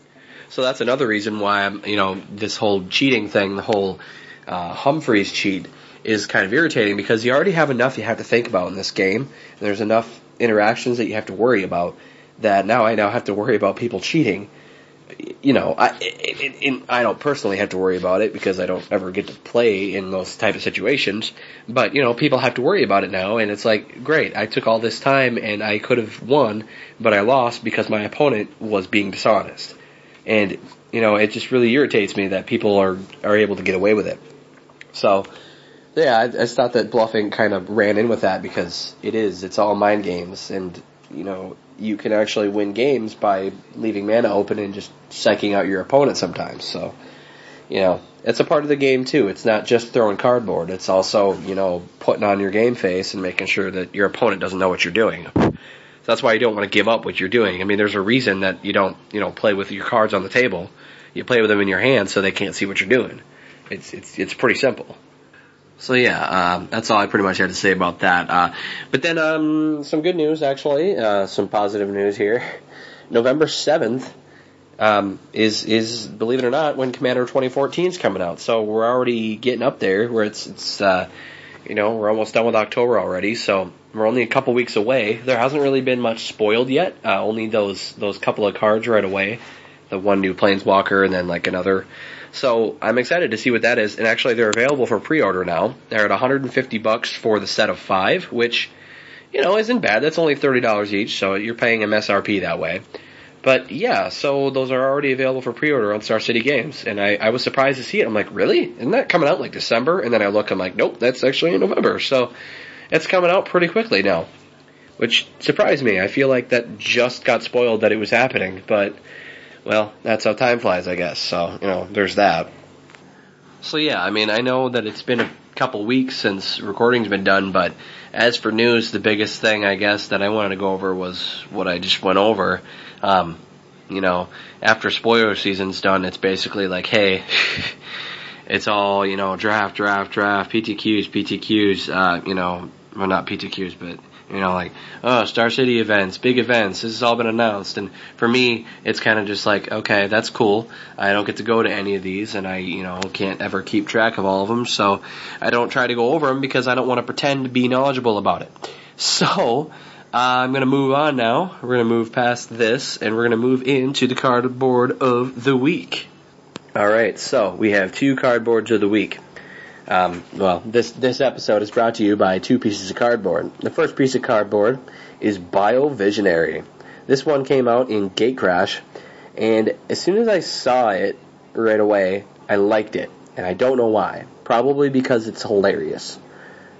B: So that's another reason why I'm, you know, this whole cheating thing, the whole uh, Humphreys cheat is kind of irritating because you already have enough you have to think about in this game. And there's enough interactions that you have to worry about that now I now have to worry about people cheating. You know, I it, it, I don't personally have to worry about it because I don't ever get to play in those type of situations. But, you know, people have to worry about it now, and it's like, great, I took all this time and I could have won, but I lost because my opponent was being dishonest. And, you know, it just really irritates me that people are, are able to get away with it. So, yeah, I, I just thought that bluffing kind of ran in with that because it is, it's all mind games. And, you know, you can actually win games by leaving mana open and just psyching out your opponent sometimes. So, you know, it's a part of the game too. It's not just throwing cardboard. It's also, you know, putting on your game face and making sure that your opponent doesn't know what you're doing. So that's why you don't want to give up what you're doing. I mean, there's a reason that you don't, you know, play with your cards on the table. You play with them in your hand so they can't see what you're doing. It's it's it's pretty simple. So yeah, uh, that's all I pretty much had to say about that. Uh, but then um, some good news, actually, uh, some positive news here. November seventh um, is is believe it or not when Commander twenty fourteen is coming out. So we're already getting up there where it's it's uh, you know, we're almost done with October already. So we're only a couple weeks away. There hasn't really been much spoiled yet. Uh, only those those couple of cards right away. The one new Planeswalker and then like another. So I'm excited to see what that is. And actually they're available for pre-order now. They're at one hundred fifty bucks for the set of five, which, you know, isn't bad. That's only thirty dollars each, so you're paying M S R P that way. But yeah, so those are already available for pre-order on Star City Games. And I, I was surprised to see it. I'm like, really? Isn't that coming out like December? And then I look, I'm like, nope, that's actually in November. So it's coming out pretty quickly now, which surprised me. I feel like that just got spoiled that it was happening, but, well, that's how time flies, I guess. So, you know, there's that. So yeah, I mean, I know that it's been a couple weeks since recording's been done, but as for news, the biggest thing, I guess, that I wanted to go over was what I just went over. Um, you know, after spoiler season's done, it's basically like, hey, it's all, you know, draft, draft, draft, P T Qs, P T Qs, uh, you know, well, not P T Qs, but, you know, like, oh, Star City events, big events, this has all been announced. And for me, it's kind of just like, okay, that's cool. I don't get to go to any of these, and I, you know, can't ever keep track of all of them, so I don't try to go over them because I don't want to pretend to be knowledgeable about it. So, uh, I'm going to move on now. We're going to move past this, and we're going to move into the cardboard of the week. Alright, so we have two cardboards of the week. Um, well, this, this episode is brought to you by two pieces of cardboard. The first piece of cardboard is Biovisionary. This one came out in Gatecrash, and as soon as I saw it right away, I liked it. And I don't know why. Probably because it's hilarious.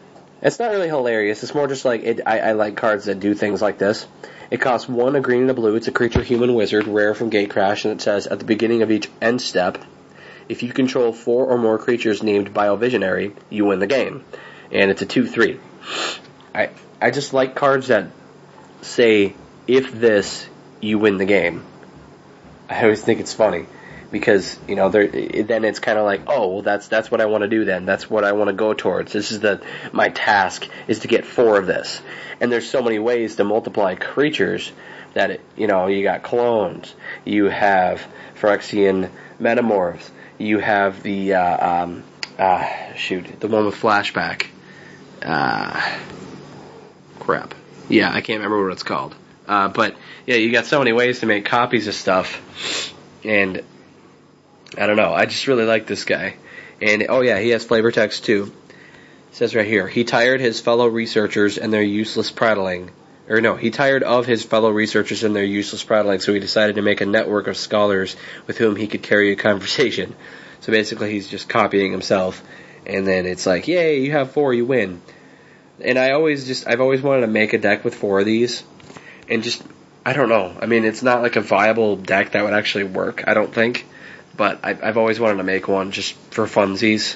A: It's not really hilarious. It's more just like, it, I, I like cards that do things like this. It costs one, a green and a blue. It's a creature human wizard, rare from Gatecrash, and it says, at the beginning of each end step, if you control four or more creatures named Biovisionary, you win the game. And it's a two three. I I just like cards that say, if this, you win the game. I always think it's funny. Because, you know, then it's kind of like, oh, well, that's that's what I want to do then. That's what I want to go towards. This is the my task is to get four of this. And there's so many ways to multiply creatures that, it, you know, you got clones. You have Phyrexian Metamorphs. You have the, uh, um, uh, shoot, the one with flashback. Uh, crap. Yeah, I can't remember what it's called. Uh, but, yeah, you got so many ways to make copies of stuff. And I don't know. I just really like this guy. And, oh yeah, he has flavor text too. It says right here, he tired his fellow researchers and their useless prattling. Or no, he tired of his fellow researchers and their useless prattling, so he decided to make a network of scholars with whom he could carry a conversation. So basically he's just copying himself. And then it's like, yay, you have four, you win. And I always just, I've always wanted to make a deck with four of these. And just, I don't know. I mean, it's not like a viable deck that would actually work, I don't think. But I, I've always wanted to make one just for funsies.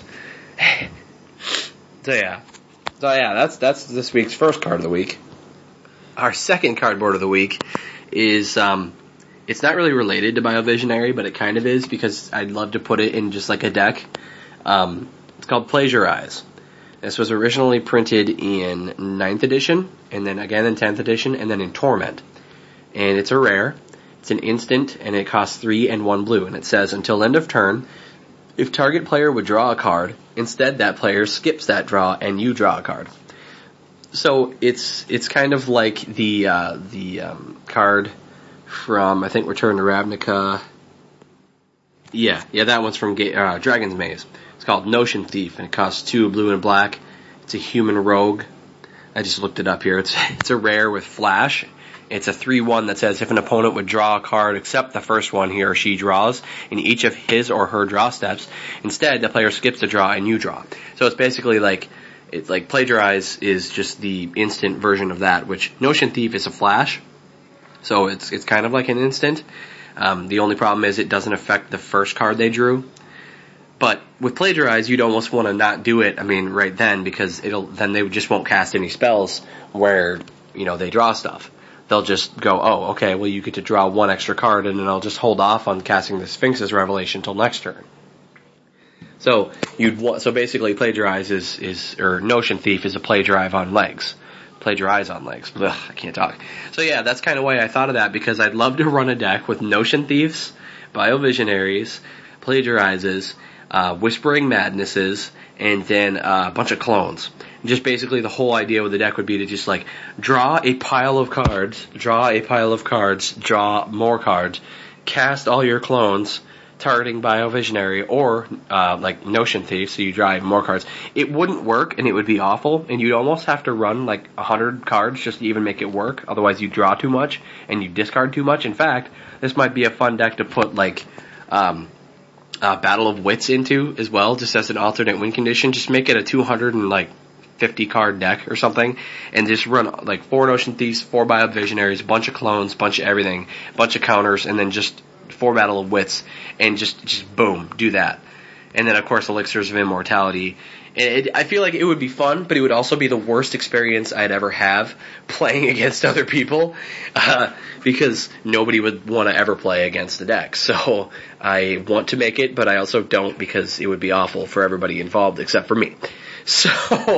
A: so yeah, so yeah, that's that's this week's first card of the week. Our second cardboard of the week is um, it's not really related to Biovisionary, but it kind of is because I'd love to put it in just like a deck. Um, it's called Plagiarize. This was originally printed in ninth edition, and then again in tenth edition, and then in Torment. And it's a rare. It's an instant, and it costs three and one blue. And it says, until end of turn, if target player would draw a card, instead that player skips that draw, and you draw a card. So it's it's kind of like the uh, the um, card from, I think, Return to Ravnica. Yeah, yeah, that one's from Ga- uh, Dragon's Maze. It's called Notion Thief, and it costs two blue and black. It's a human rogue. I just looked it up here. It's it's a rare with flash. It's a three one that says if an opponent would draw a card except the first one he or she draws in each of his or her draw steps, instead the player skips the draw and you draw. So it's basically like, it's like Plagiarize is just the instant version of that, which Notion Thief is a flash. So it's it's kind of like an instant. Um, the only problem is it doesn't affect the first card they drew. But with Plagiarize, you'd almost want to not do it, I mean, right then, because it'll then they just won't cast any spells where, you know, they draw stuff. They'll just go, oh, okay, well, you get to draw one extra card, and then I'll just hold off on casting the Sphinx's Revelation till next turn. So you'd want, so basically, Plagiarize is, is or Notion Thief is a plagiarize on legs. Plagiarize on legs. Ugh, I can't talk. So yeah, that's kind of why I thought of that, because I'd love to run a deck with Notion Thieves, Biovisionaries, Plagiarizes, uh, Whispering Madnesses, and then uh, a bunch of clones. Just basically the whole idea with the deck would be to just like draw a pile of cards, draw a pile of cards, draw more cards, cast all your clones, targeting Biovisionary or uh, like Notion Thief, so you draw even more cards. It wouldn't work and it would be awful, and you'd almost have to run like a hundred cards just to even make it work. Otherwise, you draw too much and you discard too much. In fact, this might be a fun deck to put like um, uh, Battle of Wits into as well, just as an alternate win condition. Just make it a two hundred and like fifty card deck or something, and just run like four Notion Thieves, four Biovisionaries, a bunch of clones, bunch of everything, bunch of counters, and then just four Battle of Wits, and just just boom, do that. And then of course Elixirs of Immortality. It, it, I feel like it would be fun, but it would also be the worst experience I'd ever have playing against other people, uh, because nobody would want to ever play against the deck. So I want to make it, but I also don't, because it would be awful for everybody involved except for me. So,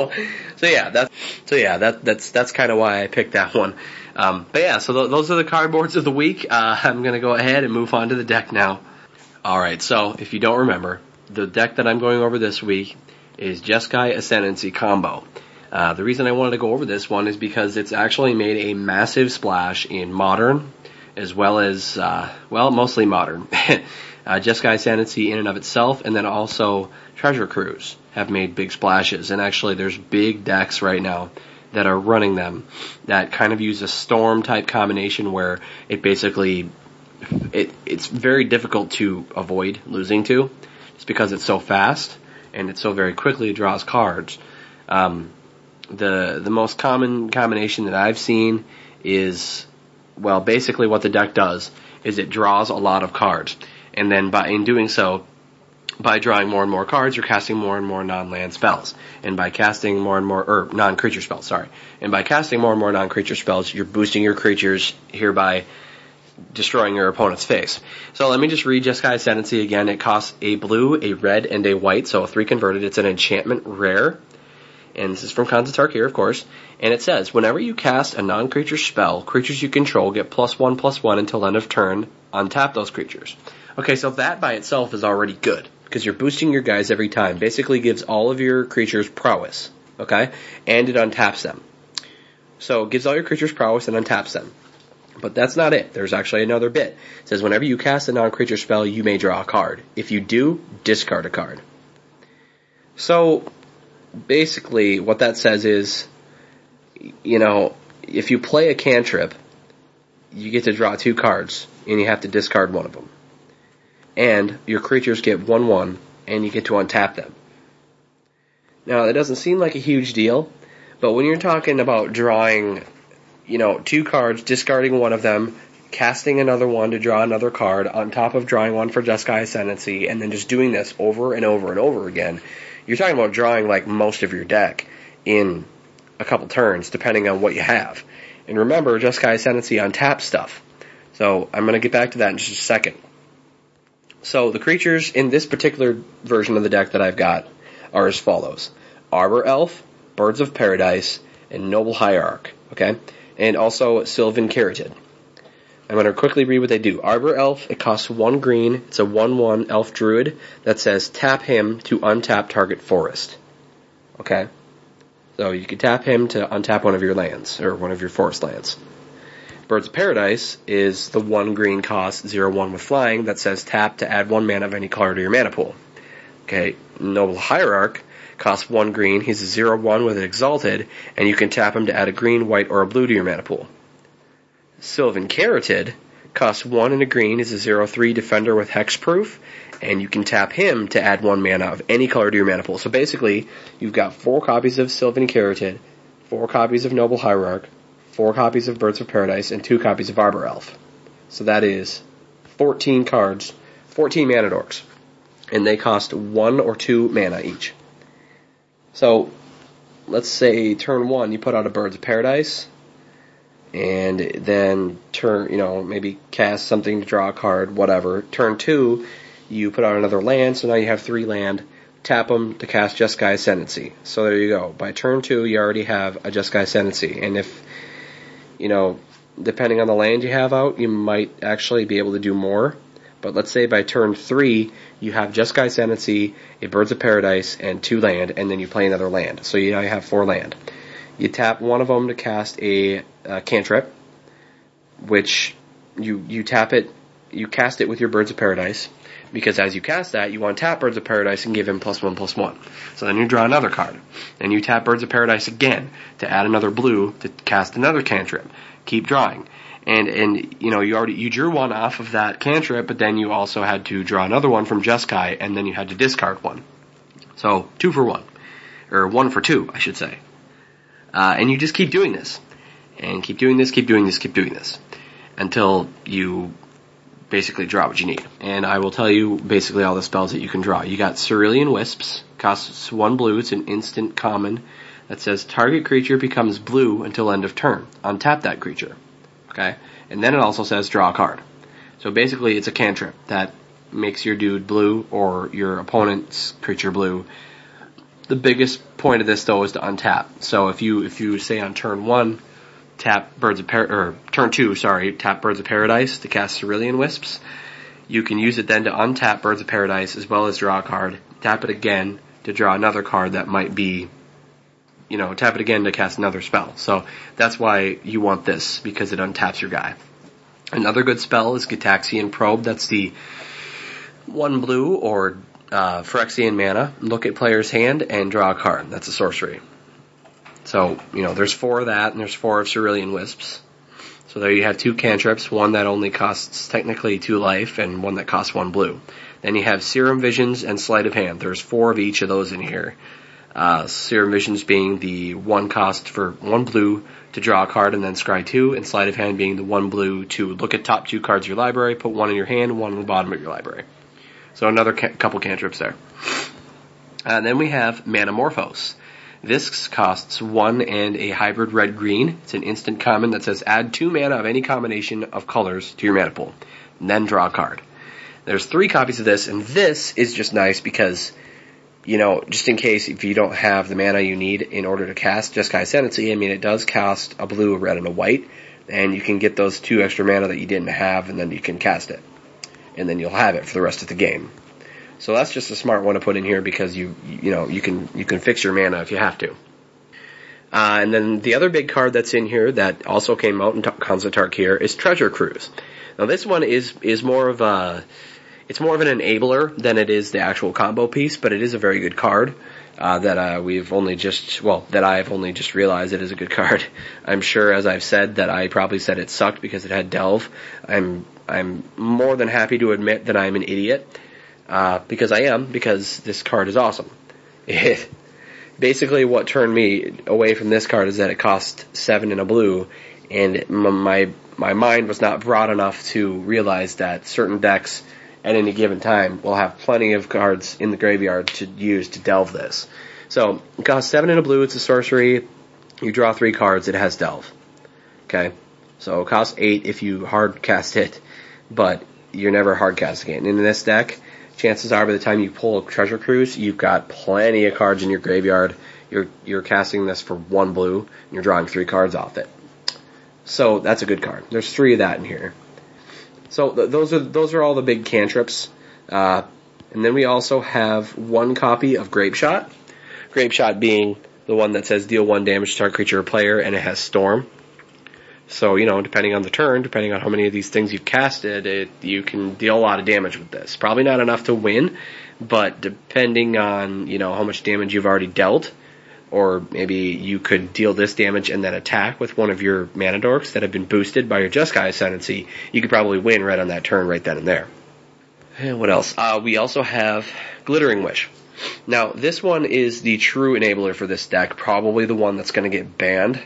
A: so yeah, that's, so yeah, that, that's, that's kind of why I picked that one. Um, but yeah, so th- those are the cardboards of the week. Uh, I'm gonna go ahead and move on to the deck now. Alright, so if you don't remember, the deck that I'm going over this week is Jeskai Ascendancy Combo. Uh, the reason I wanted to go over this one is because it's actually made a massive splash in Modern, as well as, uh, well, mostly Modern. uh, Jeskai Ascendancy in and of itself, and then also Treasure Cruise have made big splashes, and actually there's big decks right now that are running them that kind of use a storm type combination where it basically it it's very difficult to avoid losing to, just because it's so fast and it so very quickly draws cards. Um, the the most common combination that I've seen is, well, basically what the deck does is it draws a lot of cards. And then by in doing so, by drawing more and more cards, you're casting more and more non-land spells. And by casting more and more, or non-creature spells, sorry. And by casting more and more non-creature spells, you're boosting your creatures, hereby destroying your opponent's face. So let me just read Jeskai Ascendancy again. It costs a blue, a red, and a white, so a three converted. It's an enchantment rare. And this is from Khans of Tarkir, of course. And it says, whenever you cast a non-creature spell, creatures you control get plus one, plus one until end of turn. Untap those creatures. Okay, so that by itself is already good, because you're boosting your guys every time. Basically gives all of your creatures prowess, okay? And it untaps them. So it gives all your creatures prowess and untaps them. But that's not it. There's actually another bit. It says, whenever you cast a non-creature spell, you may draw a card. If you do, discard a card. So basically what that says is, you know, if you play a cantrip, you get to draw two cards, and you have to discard one of them. And your creatures get one one, and you get to untap them. Now, that doesn't seem like a huge deal, but when you're talking about drawing, you know, two cards, discarding one of them, casting another one to draw another card, on top of drawing one for Jeskai Ascendancy, and then just doing this over and over and over again, you're talking about drawing like most of your deck in a couple turns, depending on what you have. And remember, Jeskai Ascendancy untaps stuff. So I'm going to get back to that in just a second. So the creatures in this particular version of the deck that I've got are as follows. Arbor Elf, Birds of Paradise, and Noble Hierarch. Okay? And also Sylvan Caryatid. I'm going to quickly read what they do. Arbor Elf, it costs one green. It's a one one Elf Druid that says tap him to untap target forest. Okay? So you can tap him to untap one of your lands, or one of your forest lands. Birds of Paradise is the one green cost, zero one with flying, that says tap to add one mana of any color to your mana pool. Okay, Noble Hierarch costs one green, he's a zero one with an Exalted, and you can tap him to add a green, white, or a blue to your mana pool. Sylvan Caryatid costs one and a green, he's a zero three defender with hexproof, and you can tap him to add one mana of any color to your mana pool. So basically, you've got four copies of Sylvan Caryatid, four copies of Noble Hierarch, four copies of Birds of Paradise, and two copies of Arbor Elf. So that is fourteen cards, fourteen mana dorks. And they cost one or two mana each. So, let's say turn one, you put out a Birds of Paradise, and then turn, you know, maybe cast something to draw a card, whatever. Turn two, you put out another land, so now you have three land. Tap them to cast Jeskai Ascendancy. So there you go. By turn two, you already have a Jeskai Ascendancy. And if, you know, depending on the land you have out, you might actually be able to do more. But let's say by turn three, you have Jeskai Ascendancy, a Birds of Paradise, and two land, and then you play another land. So you now you have four land. You tap one of them to cast a, a cantrip, which you you tap it, you cast it with your Birds of Paradise, because as you cast that, you untap Birds of Paradise and give him plus one, plus one. So then you draw another card. Then you tap Birds of Paradise again to add another blue to cast another cantrip. Keep drawing. And, and you know, you already, you drew one off of that cantrip, but then you also had to draw another one from Jeskai, and then you had to discard one. So, two for one. Or one for two, I should say. Uh, and you just keep doing this. And keep doing this, keep doing this, keep doing this. Until you basically draw what you need. And I will tell you basically all the spells that you can draw. You got Cerulean Wisps, costs one blue, it's an instant common, that says target creature becomes blue until end of turn. Untap that creature. Okay? And then it also says draw a card. So basically it's a cantrip that makes your dude blue or your opponent's creature blue. The biggest point of this though is to untap. So if you if you say on turn one, tap Birds of Par- or turn two, sorry, tap Birds of Paradise to cast Cerulean Wisps, you can use it then to untap Birds of Paradise as well as draw a card. Tap it again to draw another card that might be, you know, tap it again to cast another spell. So that's why you want this, because it untaps your guy. Another good spell is Gitaxian Probe. That's the one blue or uh, Phyrexian mana. Look at player's hand and draw a card. That's a sorcery. So, you know, there's four of that, and there's four of Cerulean Wisps. So there you have two cantrips, one that only costs technically two life, and one that costs one blue. Then you have Serum Visions and Sleight of Hand. There's four of each of those in here. Uh, Serum Visions being the one cost for one blue to draw a card and then scry two, and Sleight of Hand being the one blue to look at top two cards of your library, put one in your hand, one on the bottom of your library. So another ca- couple cantrips there. And then we have Manamorphose. This costs one and a hybrid red-green. It's an instant common that says add two mana of any combination of colors to your mana pool, and then draw a card. There's three copies of this, and this is just nice because, you know, just in case if you don't have the mana you need in order to cast Jeskai Ascendancy, I mean, it does cost a blue, a red, and a white, and you can get those two extra mana that you didn't have, and then you can cast it. And then you'll have it for the rest of the game. So that's just a smart one to put in here because you you know you can you can fix your mana if you have to. Uh, and then the other big card that's in here that also came out in Khans of Tarkir is Treasure Cruise. Now this one is is more of a it's more of an enabler than it is the actual combo piece, but it is a very good card uh, that uh, we've only just well that I've only just realized it is a good card. I'm sure, as I've said, that I probably said it sucked because it had Delve. I'm I'm more than happy to admit that I'm an idiot. Uh, because I am, because this card is awesome. It, basically what turned me away from this card is that it cost seven and a blue, and my my mind was not broad enough to realize that certain decks at any given time will have plenty of cards in the graveyard to use to delve this. So, it costs seven and a blue, it's a sorcery, you draw three cards, it has delve. Okay? So, it costs eight if you hard cast it, but you're never hard casting it. And in this deck, chances are by the time you pull a Treasure Cruise, you've got plenty of cards in your graveyard. You're you're casting this for one blue, and you're drawing three cards off it. So that's a good card. There's three of that in here. So th- those are those are all the big cantrips. Uh, and then we also have one copy of Grape Shot. Grape Shot being the one that says deal one damage to target creature or player, and it has Storm. So, you know, depending on the turn, depending on how many of these things you've casted, it, you can deal a lot of damage with this. Probably not enough to win, but depending on, you know, how much damage you've already dealt, or maybe you could deal this damage and then attack with one of your mana dorks that have been boosted by your Jeskai Ascendancy, you could probably win right on that turn right then and there. And what else? Uh, we also have Glittering Wish. Now, this one is the true enabler for this deck, probably the one that's going to get banned.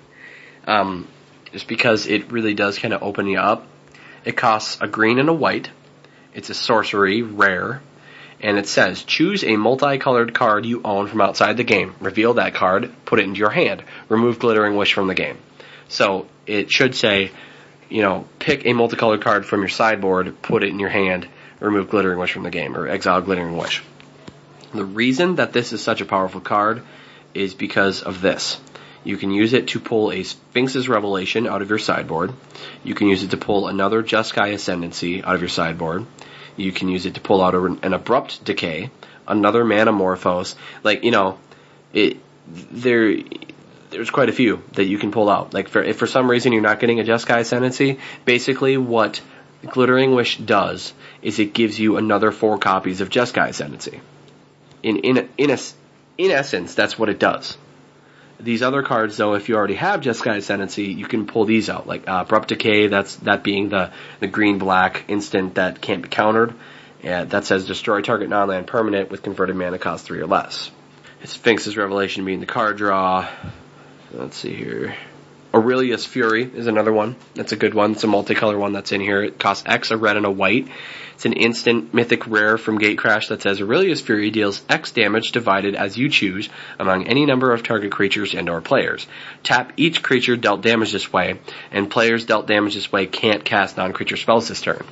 A: Um... Just because it really does kind of open you up. It costs a green and a white. It's a sorcery, rare. And it says, choose a multicolored card you own from outside the game. Reveal that card, put it into your hand. Remove Glittering Wish from the game. So it should say, you know, pick a multicolored card from your sideboard, put it in your hand, remove Glittering Wish from the game, or exile Glittering Wish. The reason that this is such a powerful card is because of this. You can use it to pull a Sphinx's Revelation out of your sideboard. You can use it to pull another Jeskai Ascendancy out of your sideboard. You can use it to pull out an Abrupt Decay, another Manamorphose. Like, you know, it there there's quite a few that you can pull out. Like, for, if for some reason you're not getting a Jeskai Ascendancy, basically what Glittering Wish does is it gives you another four copies of Jeskai Ascendancy. In in in a, in essence, that's what it does. These other cards, though, if you already have Jeskai Ascendancy, you can pull these out. Like uh, Abrupt Decay, that's that being the, the green-black instant that can't be countered. And that says destroy target non-land permanent with converted mana cost three or less. Sphinx's Revelation being the card draw. Let's see here. Aurelius Fury is another one. That's a good one. It's a multicolor one that's in here. It costs X, a red, and a white. It's an instant mythic rare from Gatecrash that says Aurelius Fury deals X damage divided as you choose among any number of target creatures and or players. Tap each creature dealt damage this way, and players dealt damage this way can't cast non-creature spells this turn.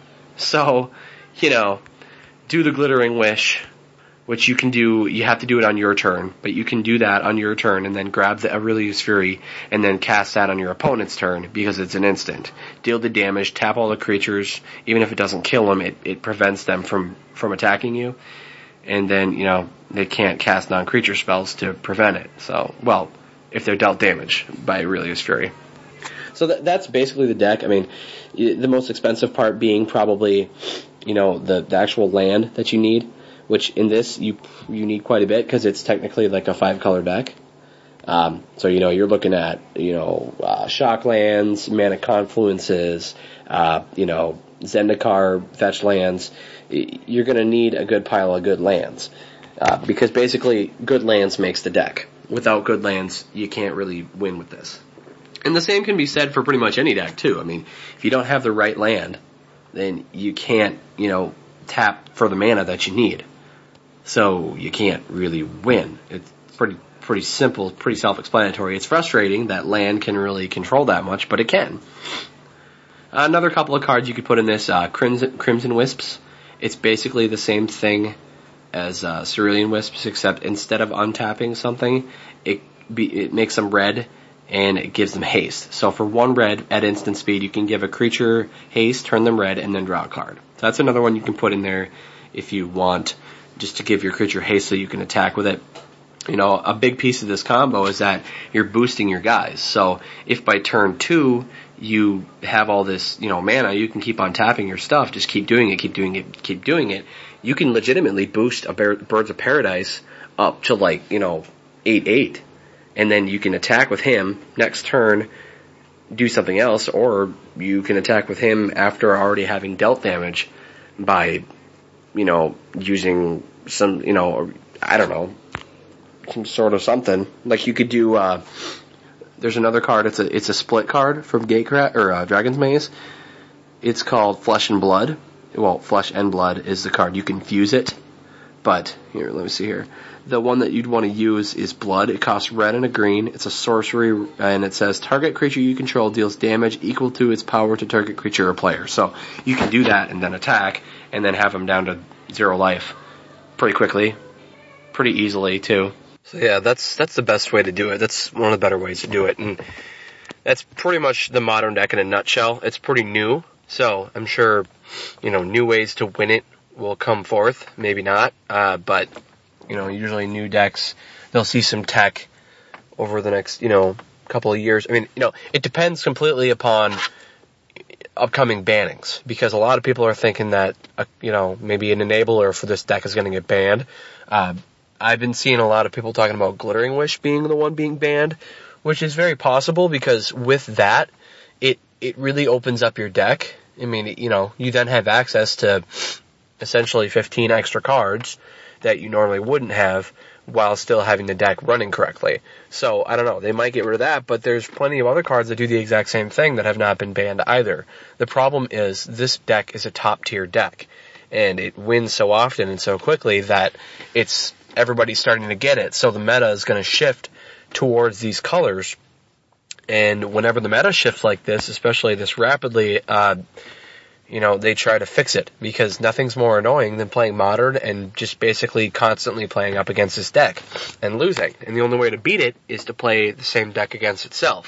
A: So, you know, do the Glittering Wish, which you can do, you have to do it on your turn, but you can do that on your turn and then grab the Aurelius Fury and then cast that on your opponent's turn because it's an instant. Deal the damage, tap all the creatures, even if it doesn't kill them, it, it prevents them from, from attacking you. And then, you know, they can't cast non-creature spells to prevent it. So, well, if they're dealt damage by Aurelius Fury. So that, that's basically the deck. I mean, the most expensive part being probably, you know, the, the actual land that you need. Which in this you you need quite a bit because it's technically like a five color deck. Um, so you know you're looking at you know uh, Shocklands, Mana Confluences, uh, you know Zendikar fetch lands. You're going to need a good pile of good lands. Uh, because basically, good lands makes the deck. Without good lands, you can't really win with this. And the same can be said for pretty much any deck, too. I mean, if you don't have the right land, then you can't, you know, tap for the mana that you need. So you can't really win. It's pretty pretty simple, pretty self-explanatory. It's frustrating that land can really control that much, but it can. Another couple of cards you could put in this, uh, Crimson, Crimson Wisps. It's basically the same thing as uh, Cerulean Wisps, except instead of untapping something, it be, it makes them red, and it gives them haste. So for one red at instant speed, you can give a creature haste, turn them red, and then draw a card. So that's another one you can put in there if you want, just to give your creature haste so you can attack with it. You know, a big piece of this combo is that you're boosting your guys. So if by turn two you have all this, you know, mana, you can keep on tapping your stuff, just keep doing it, keep doing it, keep doing it. You can legitimately boost a Birds of Paradise up to like, you know, eight eight. And then you can attack with him next turn, do something else, or you can attack with him after already having dealt damage by, you know, using some, you know, I don't know, some sort of something. Like you could do, uh, there's another card, it's a, it's a split card from Gatecrash, or uh, Dragon's Maze. It's called Flesh and Blood. Well, Flesh and Blood is the card. You can fuse it. But, here, let me see here. The one that you'd want to use is Blood. It costs red and a green. It's a sorcery, and it says, target creature you control deals damage equal to its power to target creature or player. So, you can do that and then attack, and then have them down to zero life pretty quickly. Pretty easily, too. So yeah, that's that's the best way to do it. That's one of the better ways to do it. And that's pretty much the modern deck in a nutshell. It's pretty new, so I'm sure, you know, new ways to win it will come forth, maybe not, uh, but, you know, usually new decks, they'll see some tech over the next, you know, couple of years. I mean, you know, it depends completely upon upcoming bannings, because a lot of people are thinking that, uh, you know, maybe an enabler for this deck is going to get banned. Uh, I've been seeing a lot of people talking about Glittering Wish being the one being banned, which is very possible, because with that, it, it really opens up your deck. I mean, you know, you then have access to essentially fifteen extra cards that you normally wouldn't have while still having the deck running correctly. So, I don't know, they might get rid of that, but there's plenty of other cards that do the exact same thing that have not been banned either. The problem is, this deck is a top tier deck, and it wins so often and so quickly that it's, everybody's starting to get it, so the meta is going to shift towards these colors, and whenever the meta shifts like this, especially this rapidly, uh, you know, they try to fix it, because nothing's more annoying than playing Modern and just basically constantly playing up against this deck and losing. And the only way to beat it is to play the same deck against itself.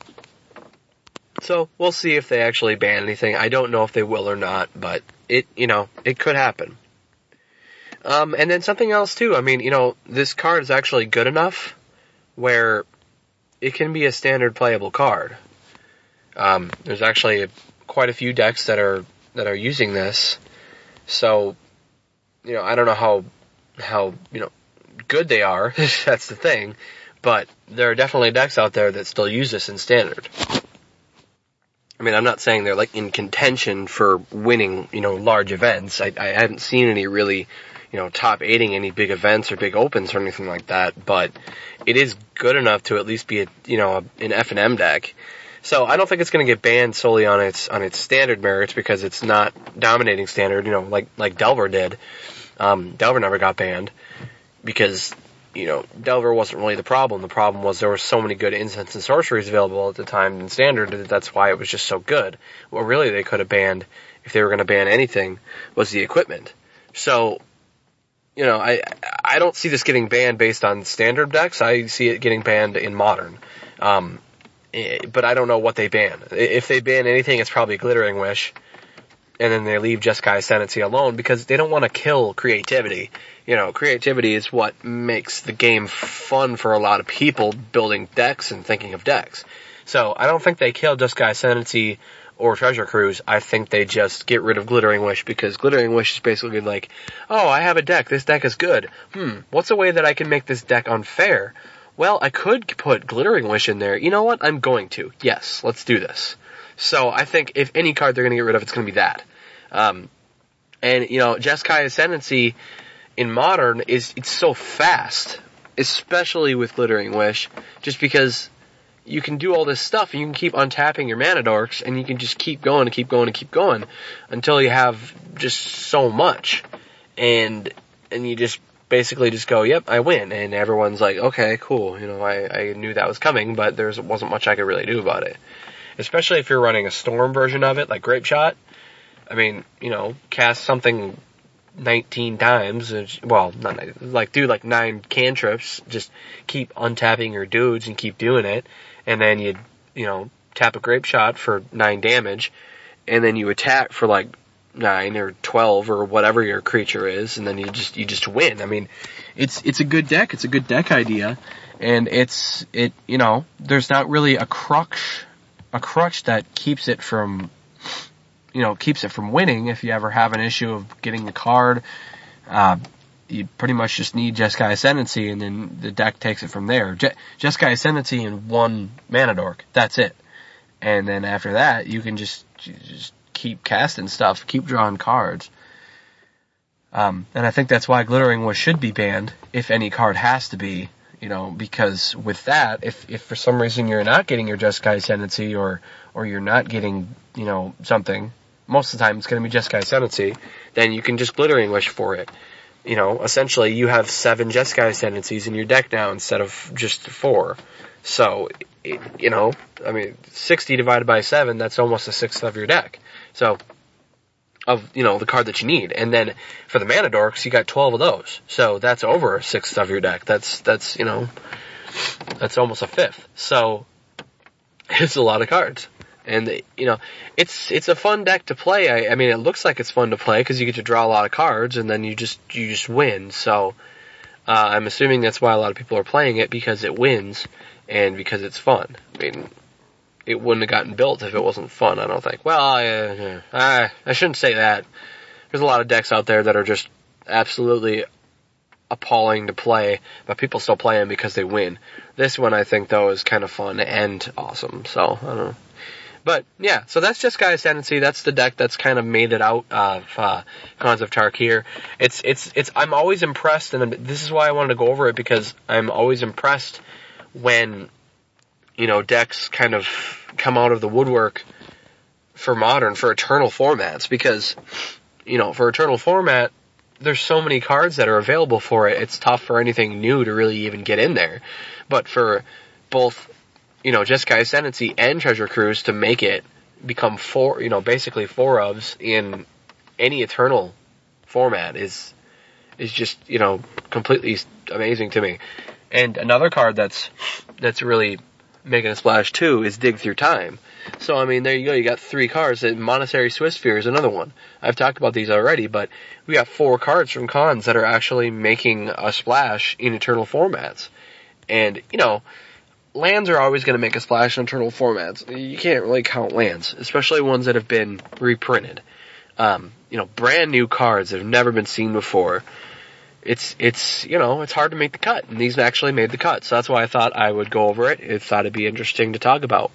A: So, we'll see if they actually ban anything. I don't know if they will or not, but it, you know, it could happen. Um, and then something else too, I mean, you know, this card is actually good enough where it can be a standard playable card. Um, there's actually a quite a few decks that are that are using this, so you know I don't know how how you know good they are. That's the thing, but there are definitely decks out there that still use this in standard. I mean, I'm not saying they're like in contention for winning, you know, large events. I, I haven't seen any really, you know, top eighting any big events or big opens or anything like that, but it is good enough to at least be a, you know, a, an F and M deck. So I don't think it's going to get banned solely on its on its standard merits, because it's not dominating standard, you know, like like Delver did. Um, Delver never got banned because, you know, Delver wasn't really the problem. The problem was there were so many good instants and sorceries available at the time in standard that that's why it was just so good. What really they could have banned, if they were going to ban anything, was the equipment. So, you know, I I don't see this getting banned based on standard decks. I see it getting banned in Modern. Um, But I don't know what they ban. If they ban anything, it's probably Glittering Wish. And then they leave Jeskai Ascendancy alone, because they don't want to kill creativity. You know, creativity is what makes the game fun for a lot of people building decks and thinking of decks. So I don't think they kill Jeskai Ascendancy or Treasure Cruise. I think they just get rid of Glittering Wish, because Glittering Wish is basically like, oh, I have a deck. This deck is good. Hmm, what's a way that I can make this deck unfair? Well, I could put Glittering Wish in there. You know what? I'm going to. Yes, let's do this. So I think if any card they're going to get rid of, it's going to be that. Um, and, you know, Jeskai Ascendancy in Modern is it's so fast, especially with Glittering Wish, just because you can do all this stuff and you can keep untapping your mana dorks and you can just keep going and keep going and keep going until you have just so much. And and you just basically just go, yep, I win. And everyone's like, okay, cool. You know, I, I knew that was coming, but there wasn't much I could really do about it. Especially if you're running a Storm version of it, like Grape Shot. I mean, you know, cast something nineteen times, well, not like do like nine cantrips, just keep untapping your dudes and keep doing it, and then you, you know, tap a Grape Shot for nine damage, and then you attack for like nine or twelve or whatever your creature is, and then you just you just win. I mean, it's it's a good deck. It's a good deck idea, and it's it you know, there's not really a crutch a crutch that keeps it from. You know, keeps it from winning. If you ever have an issue of getting the card, uh, you pretty much just need Jeskai Ascendancy, and then the deck takes it from there. Je- Jeskai Ascendancy and one mana dork. That's it. And then after that, you can just just keep casting stuff, keep drawing cards. Um, and I think that's why Glittering Wish should be banned, if any card has to be. You know, because with that, if if for some reason you're not getting your Jeskai Ascendancy, or or you're not getting, you know, something. Most of the time it's going to be Jeskai Ascendancy, then you can just Glittering Wish for it. You know, essentially you have seven Jeskai Ascendancies in your deck now instead of just four. So, it, you know, I mean, sixty divided by seven, that's almost a sixth of your deck. So, of, you know, the card that you need. And then for the mana dorks, you got twelve of those. So that's over a sixth of your deck. That's, that's, you know, that's almost a fifth. So, it's a lot of cards. And, you know, it's it's a fun deck to play. I, I mean, it looks like it's fun to play because you get to draw a lot of cards and then you just you just win. So uh, I'm assuming that's why a lot of people are playing it, because it wins and because it's fun. I mean, it wouldn't have gotten built if it wasn't fun, I don't think. Well, I, I, I shouldn't say that. There's a lot of decks out there that are just absolutely appalling to play, but people still play them because they win. This one, I think, though, is kind of fun and awesome. So, I don't know. But, yeah, so that's just Jeskai Ascendancy. That's the deck that's kind of made it out of uh, Khans of Tarkir. It's, it's, it's, I'm always impressed, and this is why I wanted to go over it, because I'm always impressed when, you know, decks kind of come out of the woodwork for Modern, for Eternal formats, because, you know, for Eternal format, there's so many cards that are available for it, it's tough for anything new to really even get in there. But for both, you know, Jeskai Ascendancy and Treasure Cruise to make it become four, you know, basically four ofs in any Eternal format is, is just, you know, completely amazing to me. And another card that's, that's really making a splash too is Dig Through Time. So, I mean, there you go, you got three cards, and Monastery Swiftspear is another one. I've talked about these already, but we got four cards from Khans that are actually making a splash in Eternal formats. And, you know, lands are always going to make a splash in Eternal formats. You can't really count lands, especially ones that have been reprinted. Um, you know, brand new cards that have never been seen before. It's, it's, you know, it's hard to make the cut, and these actually made the cut. So that's why I thought I would go over it. I thought it'd be interesting to talk about.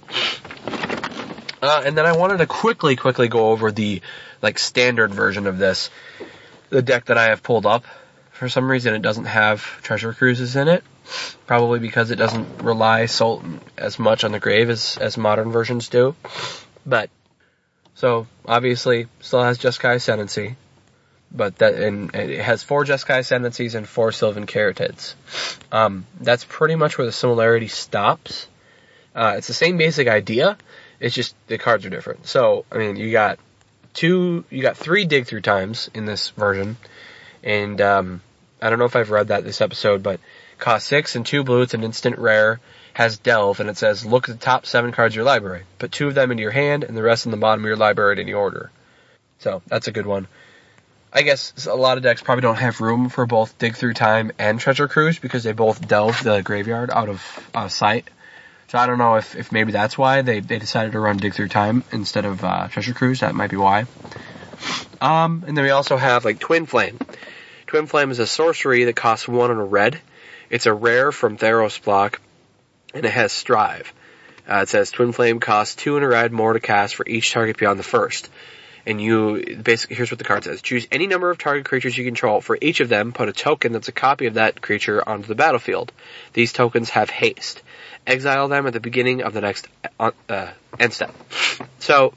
A: Uh, and then I wanted to quickly, quickly go over the, like, standard version of this. The deck that I have pulled up. For some reason, it doesn't have Treasure Cruises in it. Probably because it doesn't rely so as much on the grave as, as modern versions do. But, so, obviously, still has Jeskai Ascendancy. But that, and it has four Jeskai Ascendancies and four Sylvan Carrotids. Um, that's pretty much where the similarity stops. Uh, it's the same basic idea. It's just the cards are different. So, I mean, you got two, you got three Dig Through Times in this version. And, um, I don't know if I've read that this episode, but cost six and two blue, it's an instant rare, has Delve, and it says, look at the top seven cards of your library. Put two of them into your hand, and the rest in the bottom of your library in any order. So, that's a good one. I guess a lot of decks probably don't have room for both Dig Through Time and Treasure Cruise, because they both delve the graveyard out of, out of sight. So I don't know if, if maybe that's why they, they decided to run Dig Through Time instead of uh, Treasure Cruise. That might be why. Um, and then we also have, like, Twin Flame. Twin Flame is a sorcery that costs one and a red. It's a rare from Theros block, and it has Strive. Uh, it says Twin Flame costs two and a red more to cast for each target beyond the first.
D: And you, basically, here's what the card says. Choose any number of target creatures you control. For each of them, put a token that's a copy of that creature onto the battlefield. These tokens have haste. Exile them at the beginning of the next uh, uh, end step. So,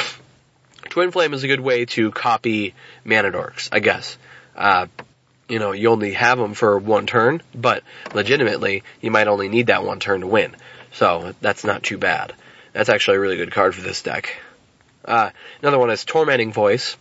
D: Twin Flame is a good way to copy Mana Dorks, I guess. Uh, you know, you only have them for one turn, but legitimately, you might only need that one turn to win. So, that's not too bad. That's actually a really good card for this deck. Uh, another one is Tormenting Voice.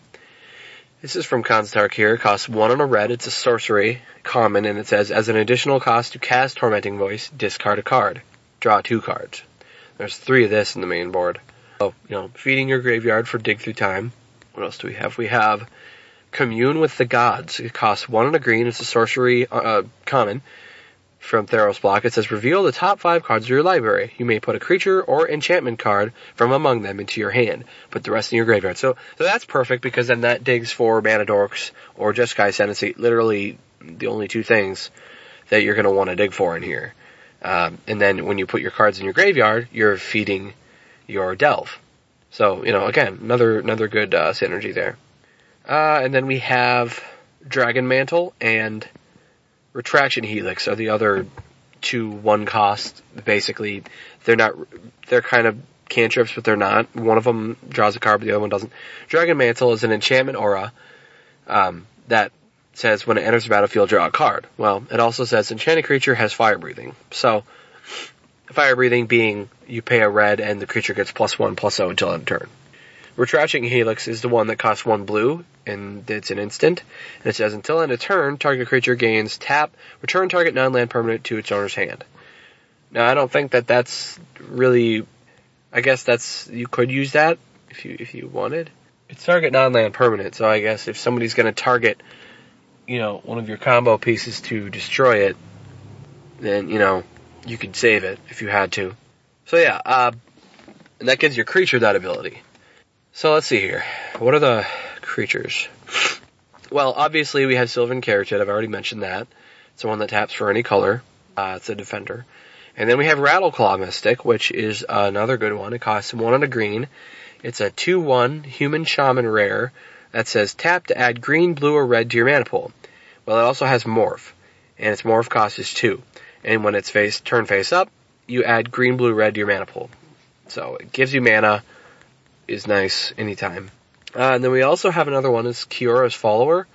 D: This is from Constark here. It costs one on a red. It's a sorcery, common, and it says, as an additional cost to cast Tormenting Voice, discard a card. Draw two cards. There's three of this in the main board. So, you know, feeding your graveyard for Dig Through Time. What else do we have? We have Commune with the Gods. It costs one on a green. It's a sorcery, uh, common. From Theros block, it says, reveal the top five cards of your library. You may put a creature or enchantment card from among them into your hand. Put the rest in your graveyard. So, so that's perfect, because then that digs for Mana Dorks or Jeskai Ascendancy. Literally the only two things that you're going to want to dig for in here. Um, and then when you put your cards in your graveyard, you're feeding your Delve. So, you know, again, another another good uh, synergy there. Uh, and then we have Dragon Mantle and Retraction Helix are the other two one cost. Basically, they're not, they're kind of cantrips, but they're not. One of them draws a card, but the other one doesn't. Dragon Mantle is an enchantment aura, um, that says when it enters the battlefield, draw a card. Well, it also says enchanted creature has fire breathing. So, fire breathing being you pay a red and the creature gets plus one, plus zero until end turn. Retraction Helix is the one that costs one blue, and it's an instant. And it says, until end of turn, target creature gains tap, return target non-land permanent to its owner's hand. Now, I don't think that that's really, I guess that's, you could use that if you, if you wanted. It's target non-land permanent, so I guess if somebody's gonna target, you know, one of your combo pieces to destroy it, then, you know, you could save it if you had to. So yeah, uh, and that gives your creature that ability. So let's see here. What are the creatures? Well, obviously we have Sylvan Caryatid. I've already mentioned that. It's the one that taps for any color. Uh, it's a defender. And then we have Rattleclaw Mystic, which is another good one. It costs one on a green. It's a two one Human Shaman rare that says tap to add green, blue, or red to your mana pool. Well, it also has Morph, and its Morph cost is two. And when it's face turn face up, you add green, blue, red to your mana pool. So it gives you mana. Is nice anytime. Uh, and then we also have another one, is Kiora's Follower.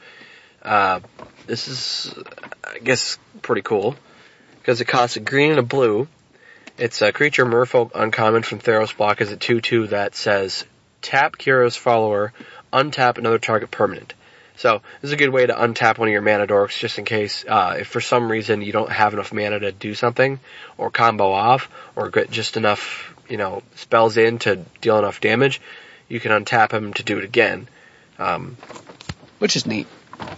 D: Uh, this is, I guess, pretty cool, because it costs a green and a blue. It's a creature Merfolk uncommon from Theros block as a two two that says, tap Kiora's Follower, untap another target permanent. So, this is a good way to untap one of your Mana Dorks, just in case, uh, if for some reason you don't have enough mana to do something, or combo off, or get just enough, you know, spells in to deal enough damage, you can untap him to do it again. Um, which is neat.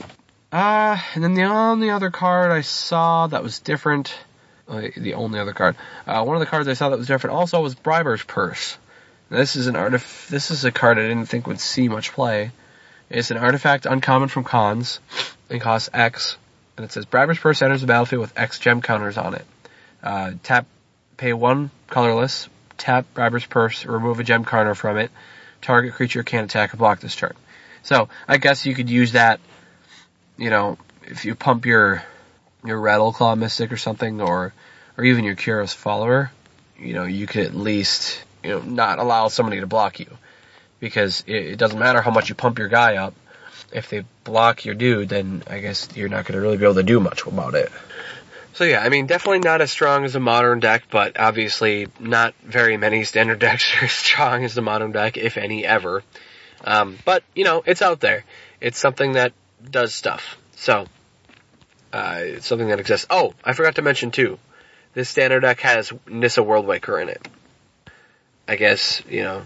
D: Uh, and then the only other card I saw that was different, uh, the only other card, uh, one of the cards I saw that was different also was Briber's Purse. Now, this is an artif- this is a card I didn't think would see much play. It's an artifact uncommon from Khans. It costs X, and it says Briber's Purse enters the battlefield with X gem counters on it. Uh, tap, pay one colorless, tap Briber's Purse, remove a gem counter from it. Target creature can't attack or block this turn. So, I guess you could use that, you know, if you pump your, your Rattleclaw Mystic or something, or, or even your Kiora's Follower, you know, you could at least, you know, not allow somebody to block you. Because it, it doesn't matter how much you pump your guy up. If they block your dude, then I guess you're not going to really be able to do much about it. So yeah, I mean, definitely not as strong as a modern deck, but obviously not very many standard decks are as strong as the modern deck, if any, ever. Um, but, you know, it's out there. It's something that does stuff. So, uh, it's something that exists. Oh, I forgot to mention too, this standard deck has Nissa Worldwaker in it. I guess, you know,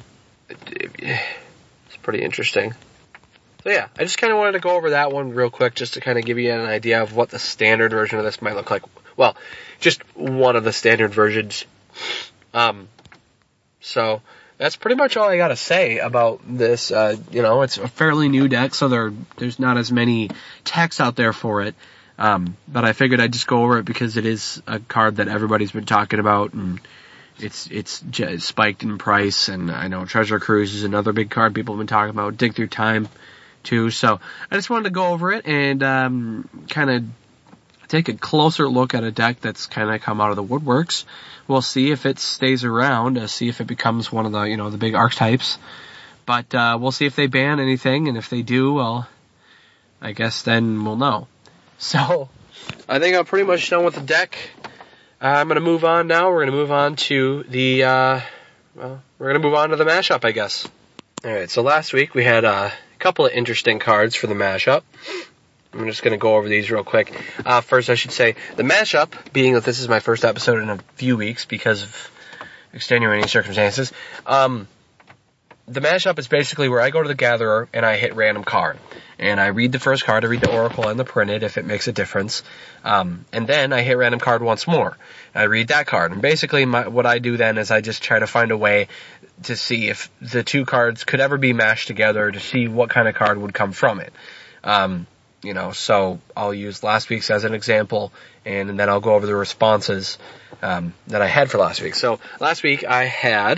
D: it's pretty interesting. So yeah, I just kind of wanted to go over that one real quick just to kind of give you an idea of what the standard version of this might look like. Well, just one of the standard versions. Um, so that's pretty much all I gotta say about this. Uh, you know, it's a fairly new deck, so there there's not as many texts out there for it. Um, but I figured I'd just go over it because it is a card that everybody's been talking about, and it's it's j- spiked in price, and I know Treasure Cruise is another big card people have been talking about. Dig Through Time, too. So I just wanted to go over it and um, kind of take a closer look at a deck that's kind of come out of the woodworks. We'll see if it stays around, uh, see if it becomes one of the, you know, the big archetypes. But uh, we'll see if they ban anything, and if they do, well, I guess then we'll know. So I think I'm pretty much done with the deck. Uh, I'm going to move on now. We're going to move on to the, uh, well, we're going to move on to the mashup, I guess. Alright, so last week we had uh, a couple of interesting cards for the mashup. I'm just going to go over these real quick. Uh, first, I should say, the mashup, being that this is my first episode in a few weeks because of extenuating circumstances, um, the mashup is basically where I go to the Gatherer and I hit random card. And I read the first card, I read the Oracle and the printed if it makes a difference. Um, and then I hit random card once more. I read that card. And basically my, what I do then is I just try to find a way to see if the two cards could ever be mashed together to see what kind of card would come from it. Um, You know, so I'll use last week's as an example, and, and then I'll go over the responses um, that I had for last week. So last week I had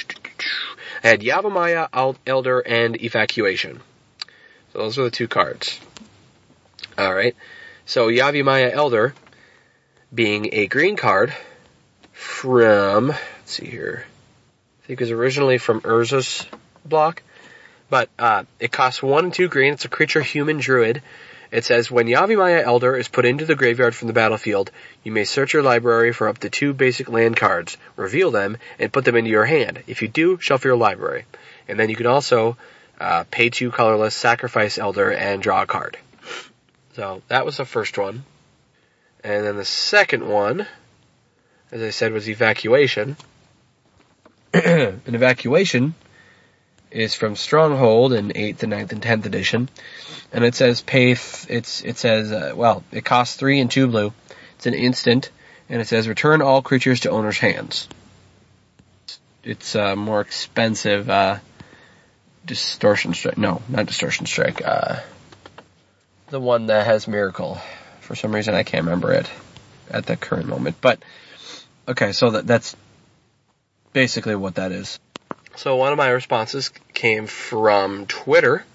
D: I had Yavimaya, Elder, and Evacuation. So those are the two cards. All right. So Yavimaya Elder, being a green card from, let's see here, I think it was originally from Urza's block, but uh, it costs one and two green. It's a creature human druid. It says, when Yavimaya Elder is put into the graveyard from the battlefield, you may search your library for up to two basic land cards, reveal them, and put them into your hand. If you do, shuffle your library. And then you can also uh, pay two colorless, sacrifice Elder, and draw a card. So that was the first one. And then the second one, as I said, was Evacuation. An Evacuation is from Stronghold in eighth and ninth and tenth edition. And it says pay, th- it's, it says, uh, well, it costs three and two blue. It's an instant, and it says return all creatures to owner's hands. It's, uh, more expensive, uh, Distortion Strike, no, not Distortion Strike, uh, the one that has Miracle. For some reason I can't remember it at the current moment, but, okay, so that, that's basically what that is. So one of my responses came from Twitter.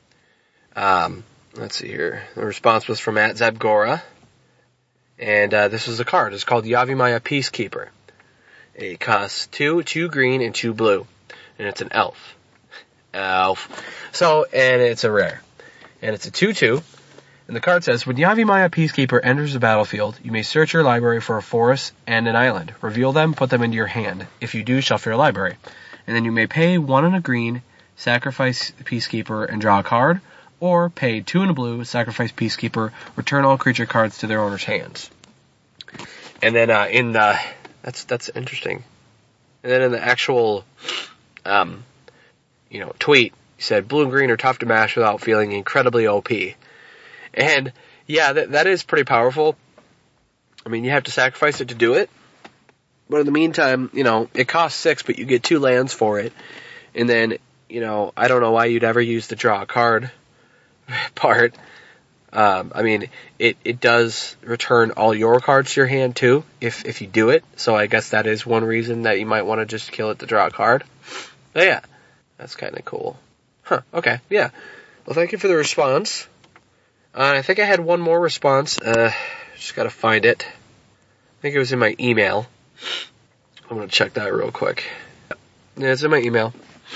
D: Um, let's see here. The response was from at Zebgora. And uh, this is a card. It's called Yavimaya Peacekeeper. It costs two, two green, and two blue. And it's an elf. Elf. So, and it's a rare. And it's a two two. And the card says, when Yavimaya Peacekeeper enters the battlefield, you may search your library for a forest and an island. Reveal them, put them into your hand. If you do, shuffle your library. And then you may pay one and a green, sacrifice Peacekeeper, and draw a card. Or pay two and a blue, sacrifice Peacekeeper, return all creature cards to their owner's hands. And then uh, in the, that's that's interesting. And then in the actual, um, you know, tweet, he said, blue and green are tough to mash without feeling incredibly O P. And yeah, that that is pretty powerful. I mean, you have to sacrifice it to do it. But in the meantime, you know, it costs six, but you get two lands for it. And then, you know, I don't know why you'd ever use the draw a card part. Um, I mean, it, it does return all your cards to your hand too, if, if you do it. So I guess that is one reason that you might want to just kill it to draw a card. But yeah, that's kind of cool. Huh, okay, yeah. Well, thank you for the response. Uh, I think I had one more response. Uh, just gotta find it. I think it was in my email. I'm gonna check that real quick. Yeah, it's in my email.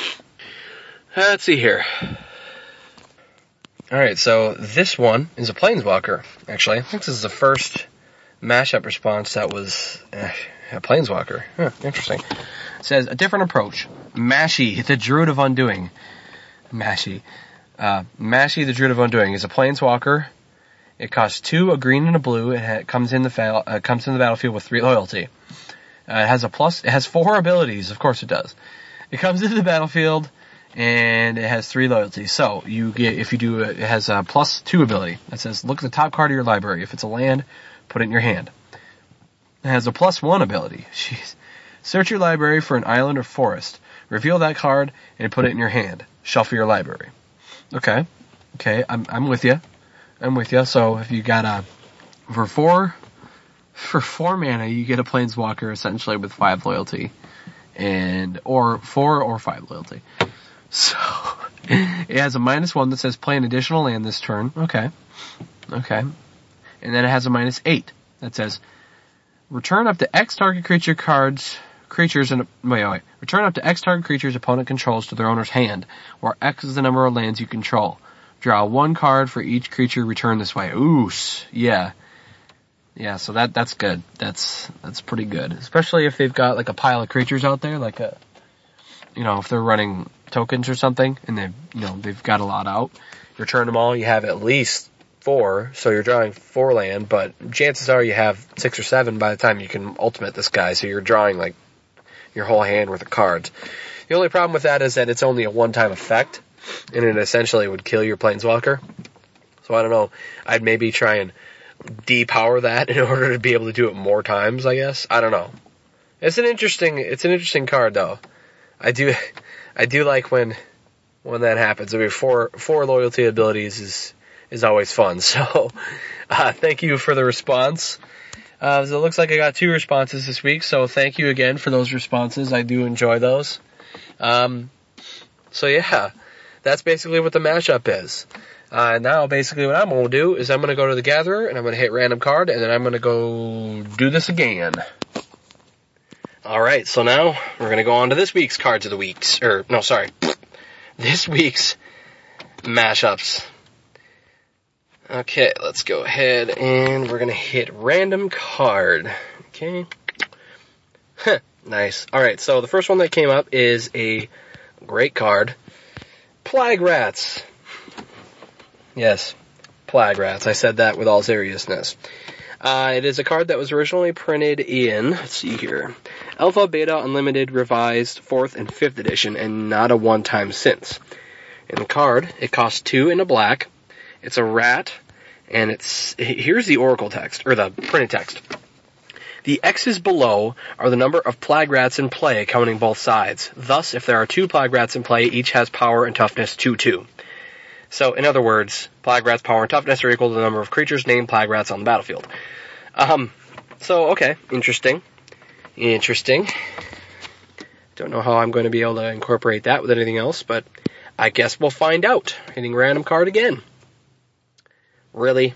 D: Uh, let's see here. Alright, so this one is a Planeswalker, actually. I think this is the first mashup response that was eh, a Planeswalker. Huh, interesting. It says, a different approach. Mashi, the Druid of Undoing. Mashi. Uh, Mashi, the Druid of Undoing, is a Planeswalker. It costs two, a green and a blue. It ha- comes in the fa- uh, comes in the battlefield with three loyalty. Uh, it has a plus, it has four abilities, of course it does. It comes into the battlefield, and it has three loyalties. So, you get, if you do, it has a plus two ability. It says, look at the top card of your library. If it's a land, put it in your hand. It has a plus one ability. Jeez. Search your library for an island or forest. Reveal that card, and put it in your hand. Shuffle your library. Okay. Okay, I'm, I'm with you. I'm with you. So, if you got a, for four, for four mana, you get a Planeswalker essentially with five loyalty. And, or four or five loyalty. So, it has a minus one that says play an additional land this turn. Okay. Okay. And then it has a minus eight that says return up to X target creature cards, creatures, and, wait, wait, return up to X target creatures opponent controls to their owner's hand, where X is the number of lands you control. Draw one card for each creature returned this way. Ooh, yeah. Yeah, so that, that's good. That's, that's pretty good. Especially if they've got like a pile of creatures out there, like a, you know, if they're running tokens or something, and they've, you know, they've got a lot out. You return them all, you have at least four, so you're drawing four land, but chances are you have six or seven by the time you can ultimate this guy, so you're drawing like your whole hand worth of cards. The only problem with that is that it's only a one-time effect, and it essentially would kill your Planeswalker. So I don't know, I'd maybe try and depower that in order to be able to do it more times, I guess. I don't know. It's an interesting, it's an interesting card though. I do, I do like when, when that happens. I mean, four, four loyalty abilities is, is always fun. So, uh, thank you for the response. Uh, so it looks like I got two responses this week, so thank you again for those responses. I do enjoy those. Um, so yeah, that's basically what the mashup is. Uh, now basically what I'm going to do is I'm going to go to the Gatherer and I'm going to hit random card and then I'm going to go do this again. Alright, so now we're going to go on to this week's Cards of the Weeks, or no, sorry, this week's mashups. Okay, let's go ahead and we're going to hit random card. Okay. Huh, nice. Alright, so the first one that came up is a great card. Plague Rats. Yes, Plague Rats. I said that with all seriousness. Uh, it is a card that was originally printed in, let's see here, Alpha, Beta, Unlimited, Revised, fourth, and fifth edition, and not a one-time since. In the card, it costs two and a black. It's a rat, and it's, here's the Oracle text, or the printed text. The X's below are the number of Plague Rats in play, counting both sides. Thus, if there are two Plague Rats in play, each has power and toughness two two. So, in other words, Plague Rats' power and toughness are equal to the number of creatures named Plague Rats on the battlefield. Um, so, okay, interesting. Interesting. Don't know how I'm going to be able to incorporate that with anything else, but I guess we'll find out. Hitting random card again. Really?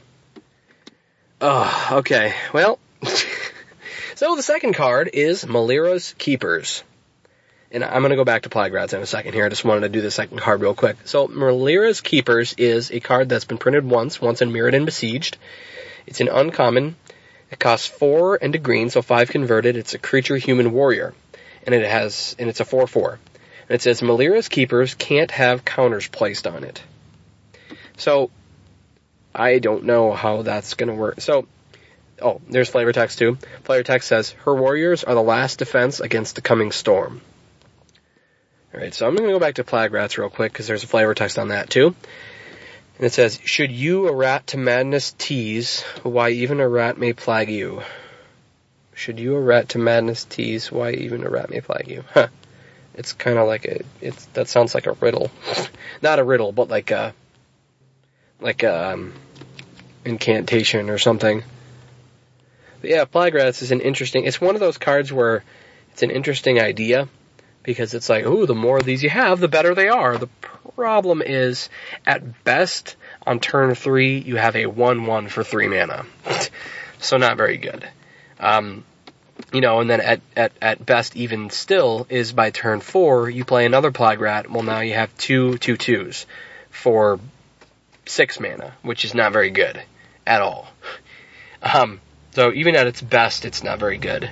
D: Oh, okay. Well, so the second card is Malira's Keepers. And I'm going to go back to Plague Rats in a second here. I just wanted to do the second card real quick. So, Malira's Keepers is a card that's been printed once, once in Mirrodin Besieged. It's an uncommon. It costs four and a green, so five converted. It's a creature human warrior. And it has, and it's a four four. And it says, Malira's Keepers can't have counters placed on it. So, I don't know how that's going to work. So, oh, there's flavor text too. Flavor text says, her warriors are the last defense against the coming storm. Alright, so I'm going to go back to Plague Rats real quick, because there's a flavor text on that too. And it says, should you a rat to madness tease, why even a rat may plague you? Should you a rat to madness tease, why even a rat may plague you? Huh. It's kind of like a, it's, that sounds like a riddle. Not a riddle, but like a, like a, um, incantation or something. But yeah, Plague Rats is an interesting, it's one of those cards where it's an interesting idea. Because it's like, ooh, the more of these you have, the better they are. The problem is, at best, on turn three, you have a one one for three mana. So not very good. Um, you know, and then at, at, at best, even still, is by turn four, you play another Plague Rat. Well, now you have two two twos for six mana, which is not very good at all. Um, so even at its best, it's not very good.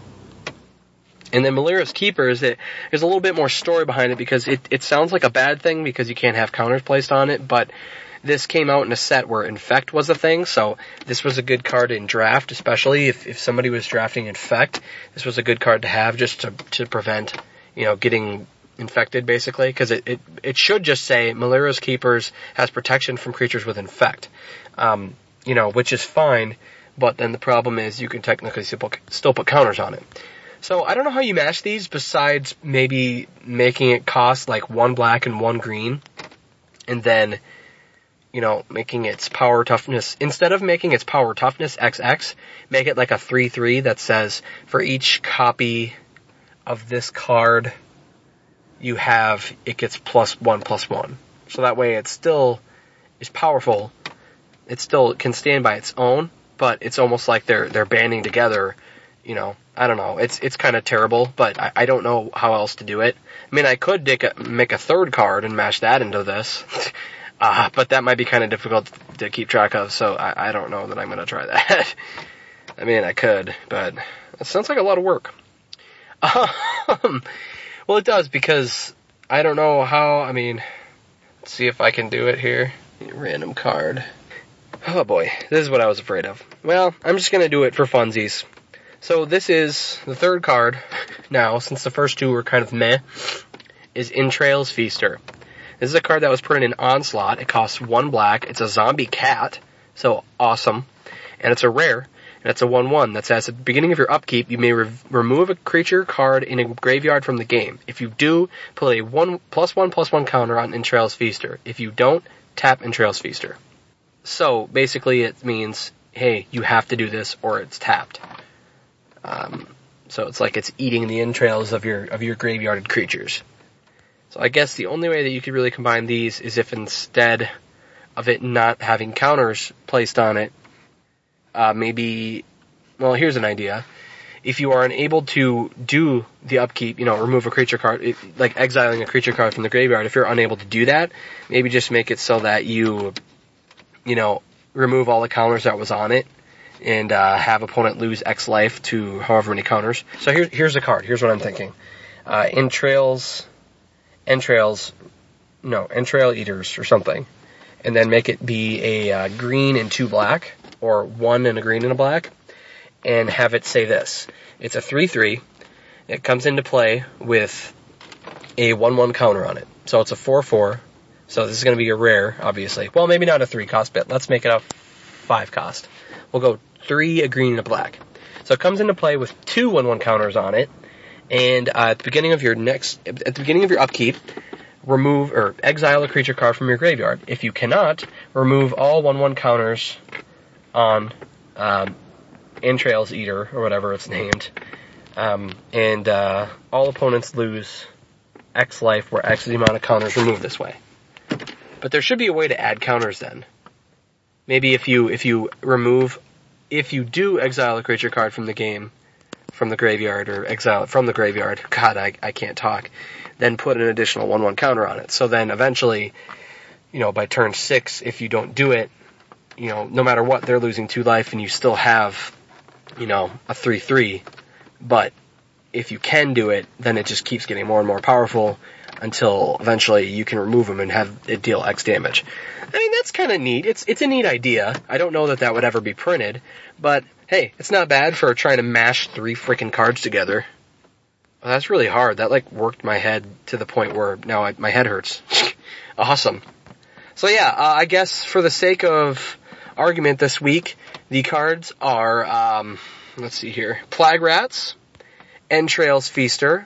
D: And then Malira's Keepers, it, there's a little bit more story behind it because it, it sounds like a bad thing because you can't have counters placed on it, but this came out in a set where Infect was a thing, so this was a good card in draft, especially if, if somebody was drafting Infect. This was a good card to have just to, to prevent, you know, getting infected, basically, because it, it, it should just say Malira's Keepers has protection from creatures with Infect, um, you know, which is fine, but then the problem is you can technically still put, still put counters on it. So I don't know how you match these besides maybe making it cost like one black and one green. And then, you know, making its power toughness, instead of making its power toughness X X, make it like a three three that says for each copy of this card you have, it gets plus one plus one. So that way it still is powerful. It still can stand by its own, but it's almost like they're they're banding together, you know. I don't know. It's it's kind of terrible, but I, I don't know how else to do it. I mean, I could make a, make a third card and mash that into this. Uh, but that might be kind of difficult to keep track of, so I, I don't know that I'm going to try that. I mean, I could, but it sounds like a lot of work. Um, well, it does, because I don't know how, I mean, let's see if I can do it here. Random card. Oh boy, this is what I was afraid of. Well, I'm just going to do it for funsies. So this is the third card now, since the first two were kind of meh, is Entrails Feaster. This is a card that was printed in Onslaught. It costs one black. It's a zombie cat, so awesome. And it's a rare, and it's a one one that says, at the beginning of your upkeep, you may re- remove a creature card in a graveyard from the game. If you do, put a one plus one plus one counter on Entrails Feaster. If you don't, tap Entrails Feaster. So, basically it means, hey, you have to do this or it's tapped. Um, so it's like it's eating the entrails of your of your graveyarded creatures. So I guess the only way that you could really combine these is if instead of it not having counters placed on it, uh, maybe, well, here's an idea. If you are unable to do the upkeep, you know, remove a creature card, it, like exiling a creature card from the graveyard, if you're unable to do that, maybe just make it so that you, you know, remove all the counters that was on it, and uh, have opponent lose X life to however many counters. So here, here's the card. Here's what I'm thinking. Uh, Entrails... Entrails, no, Entrail Eaters or something, and then make it be a uh, green and two black, or one and a green and a black, and have it say this. It's a three three, it comes into play with a one one counter on it, so it's a four four, so this is going to be a rare, obviously. Well, maybe not a three cost bit, let's make it a five cost. We'll go three, a green, and a black. So it comes into play with two one one counters on it, and uh, at the beginning of your next, at the beginning of your upkeep, remove or exile a creature card from your graveyard. If you cannot, remove all one one counters on um, Entrails Eater or whatever it's named, um, and uh, all opponents lose X life, where X is the amount of counters removed this way. But there should be a way to add counters then. Maybe if you if you remove, if you do exile a creature card from the game, from the graveyard, or exile it from the graveyard, God, I, I can't talk, then put an additional one one counter on it. So then eventually, you know, by turn six, if you don't do it, you know, no matter what, they're losing two life, and you still have, you know, a three three. But if you can do it, then it just keeps getting more and more powerful until eventually you can remove them and have it deal X damage. I mean, that's kind of neat. It's it's a neat idea. I don't know that that would ever be printed, but hey, it's not bad for trying to mash three freaking cards together. Well, that's really hard. That, like, worked my head to the point where now I, my head hurts. Awesome. So yeah, uh, I guess for the sake of argument this week, the cards are, um, let's see here, Plague Rats, Entrails Feaster,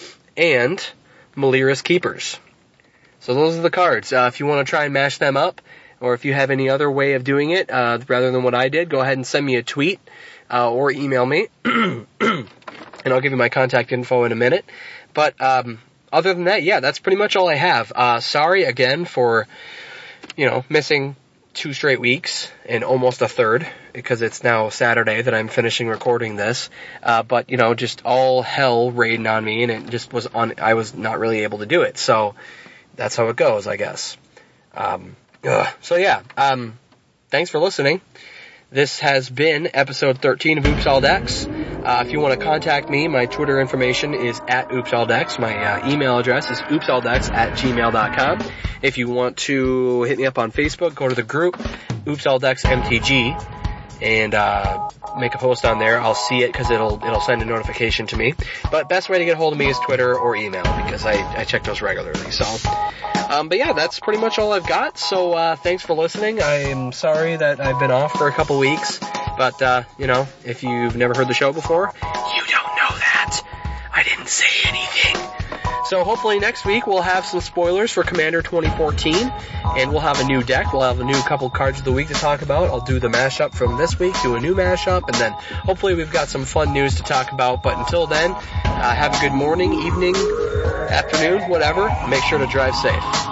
D: and Malira's Keepers. So those are the cards. Uh, if you want to try and mash them up, or if you have any other way of doing it, uh, rather than what I did, go ahead and send me a tweet, uh, or email me, and I'll give you my contact info in a minute. But, um, other than that, yeah, that's pretty much all I have. Uh, sorry again for, you know, missing two straight weeks, and almost a third, because it's now Saturday that I'm finishing recording this, uh, but, you know, just all hell rained on me, and it just was on, I was not really able to do it, so that's how it goes, I guess. Um, ugh. So yeah, um, thanks for listening. This has been episode thirteen of Oops All Decks. Uh, if you want to contact me, my Twitter information is at Oops All Decks. My uh, email address is oopsaldecks at gmail dot com. If you want to hit me up on Facebook, go to the group Oops All Decks M T G, and uh, make a post on there. I'll see it because it'll it'll send a notification to me. But best way to get a hold of me is Twitter or email, because I, I check those regularly. So, um, but yeah, that's pretty much all I've got. So uh, thanks for listening. I'm sorry that I've been off for a couple weeks, but uh, you know, if you've never heard the show before, you don't know that. I didn't say anything. So hopefully next week we'll have some spoilers for Commander twenty fourteen, and we'll have a new deck. We'll have a new couple cards of the week to talk about. I'll do the mashup from this week, do a new mashup, and then hopefully we've got some fun news to talk about. But until then, uh, have a good morning, evening, afternoon, whatever. Make sure to drive safe.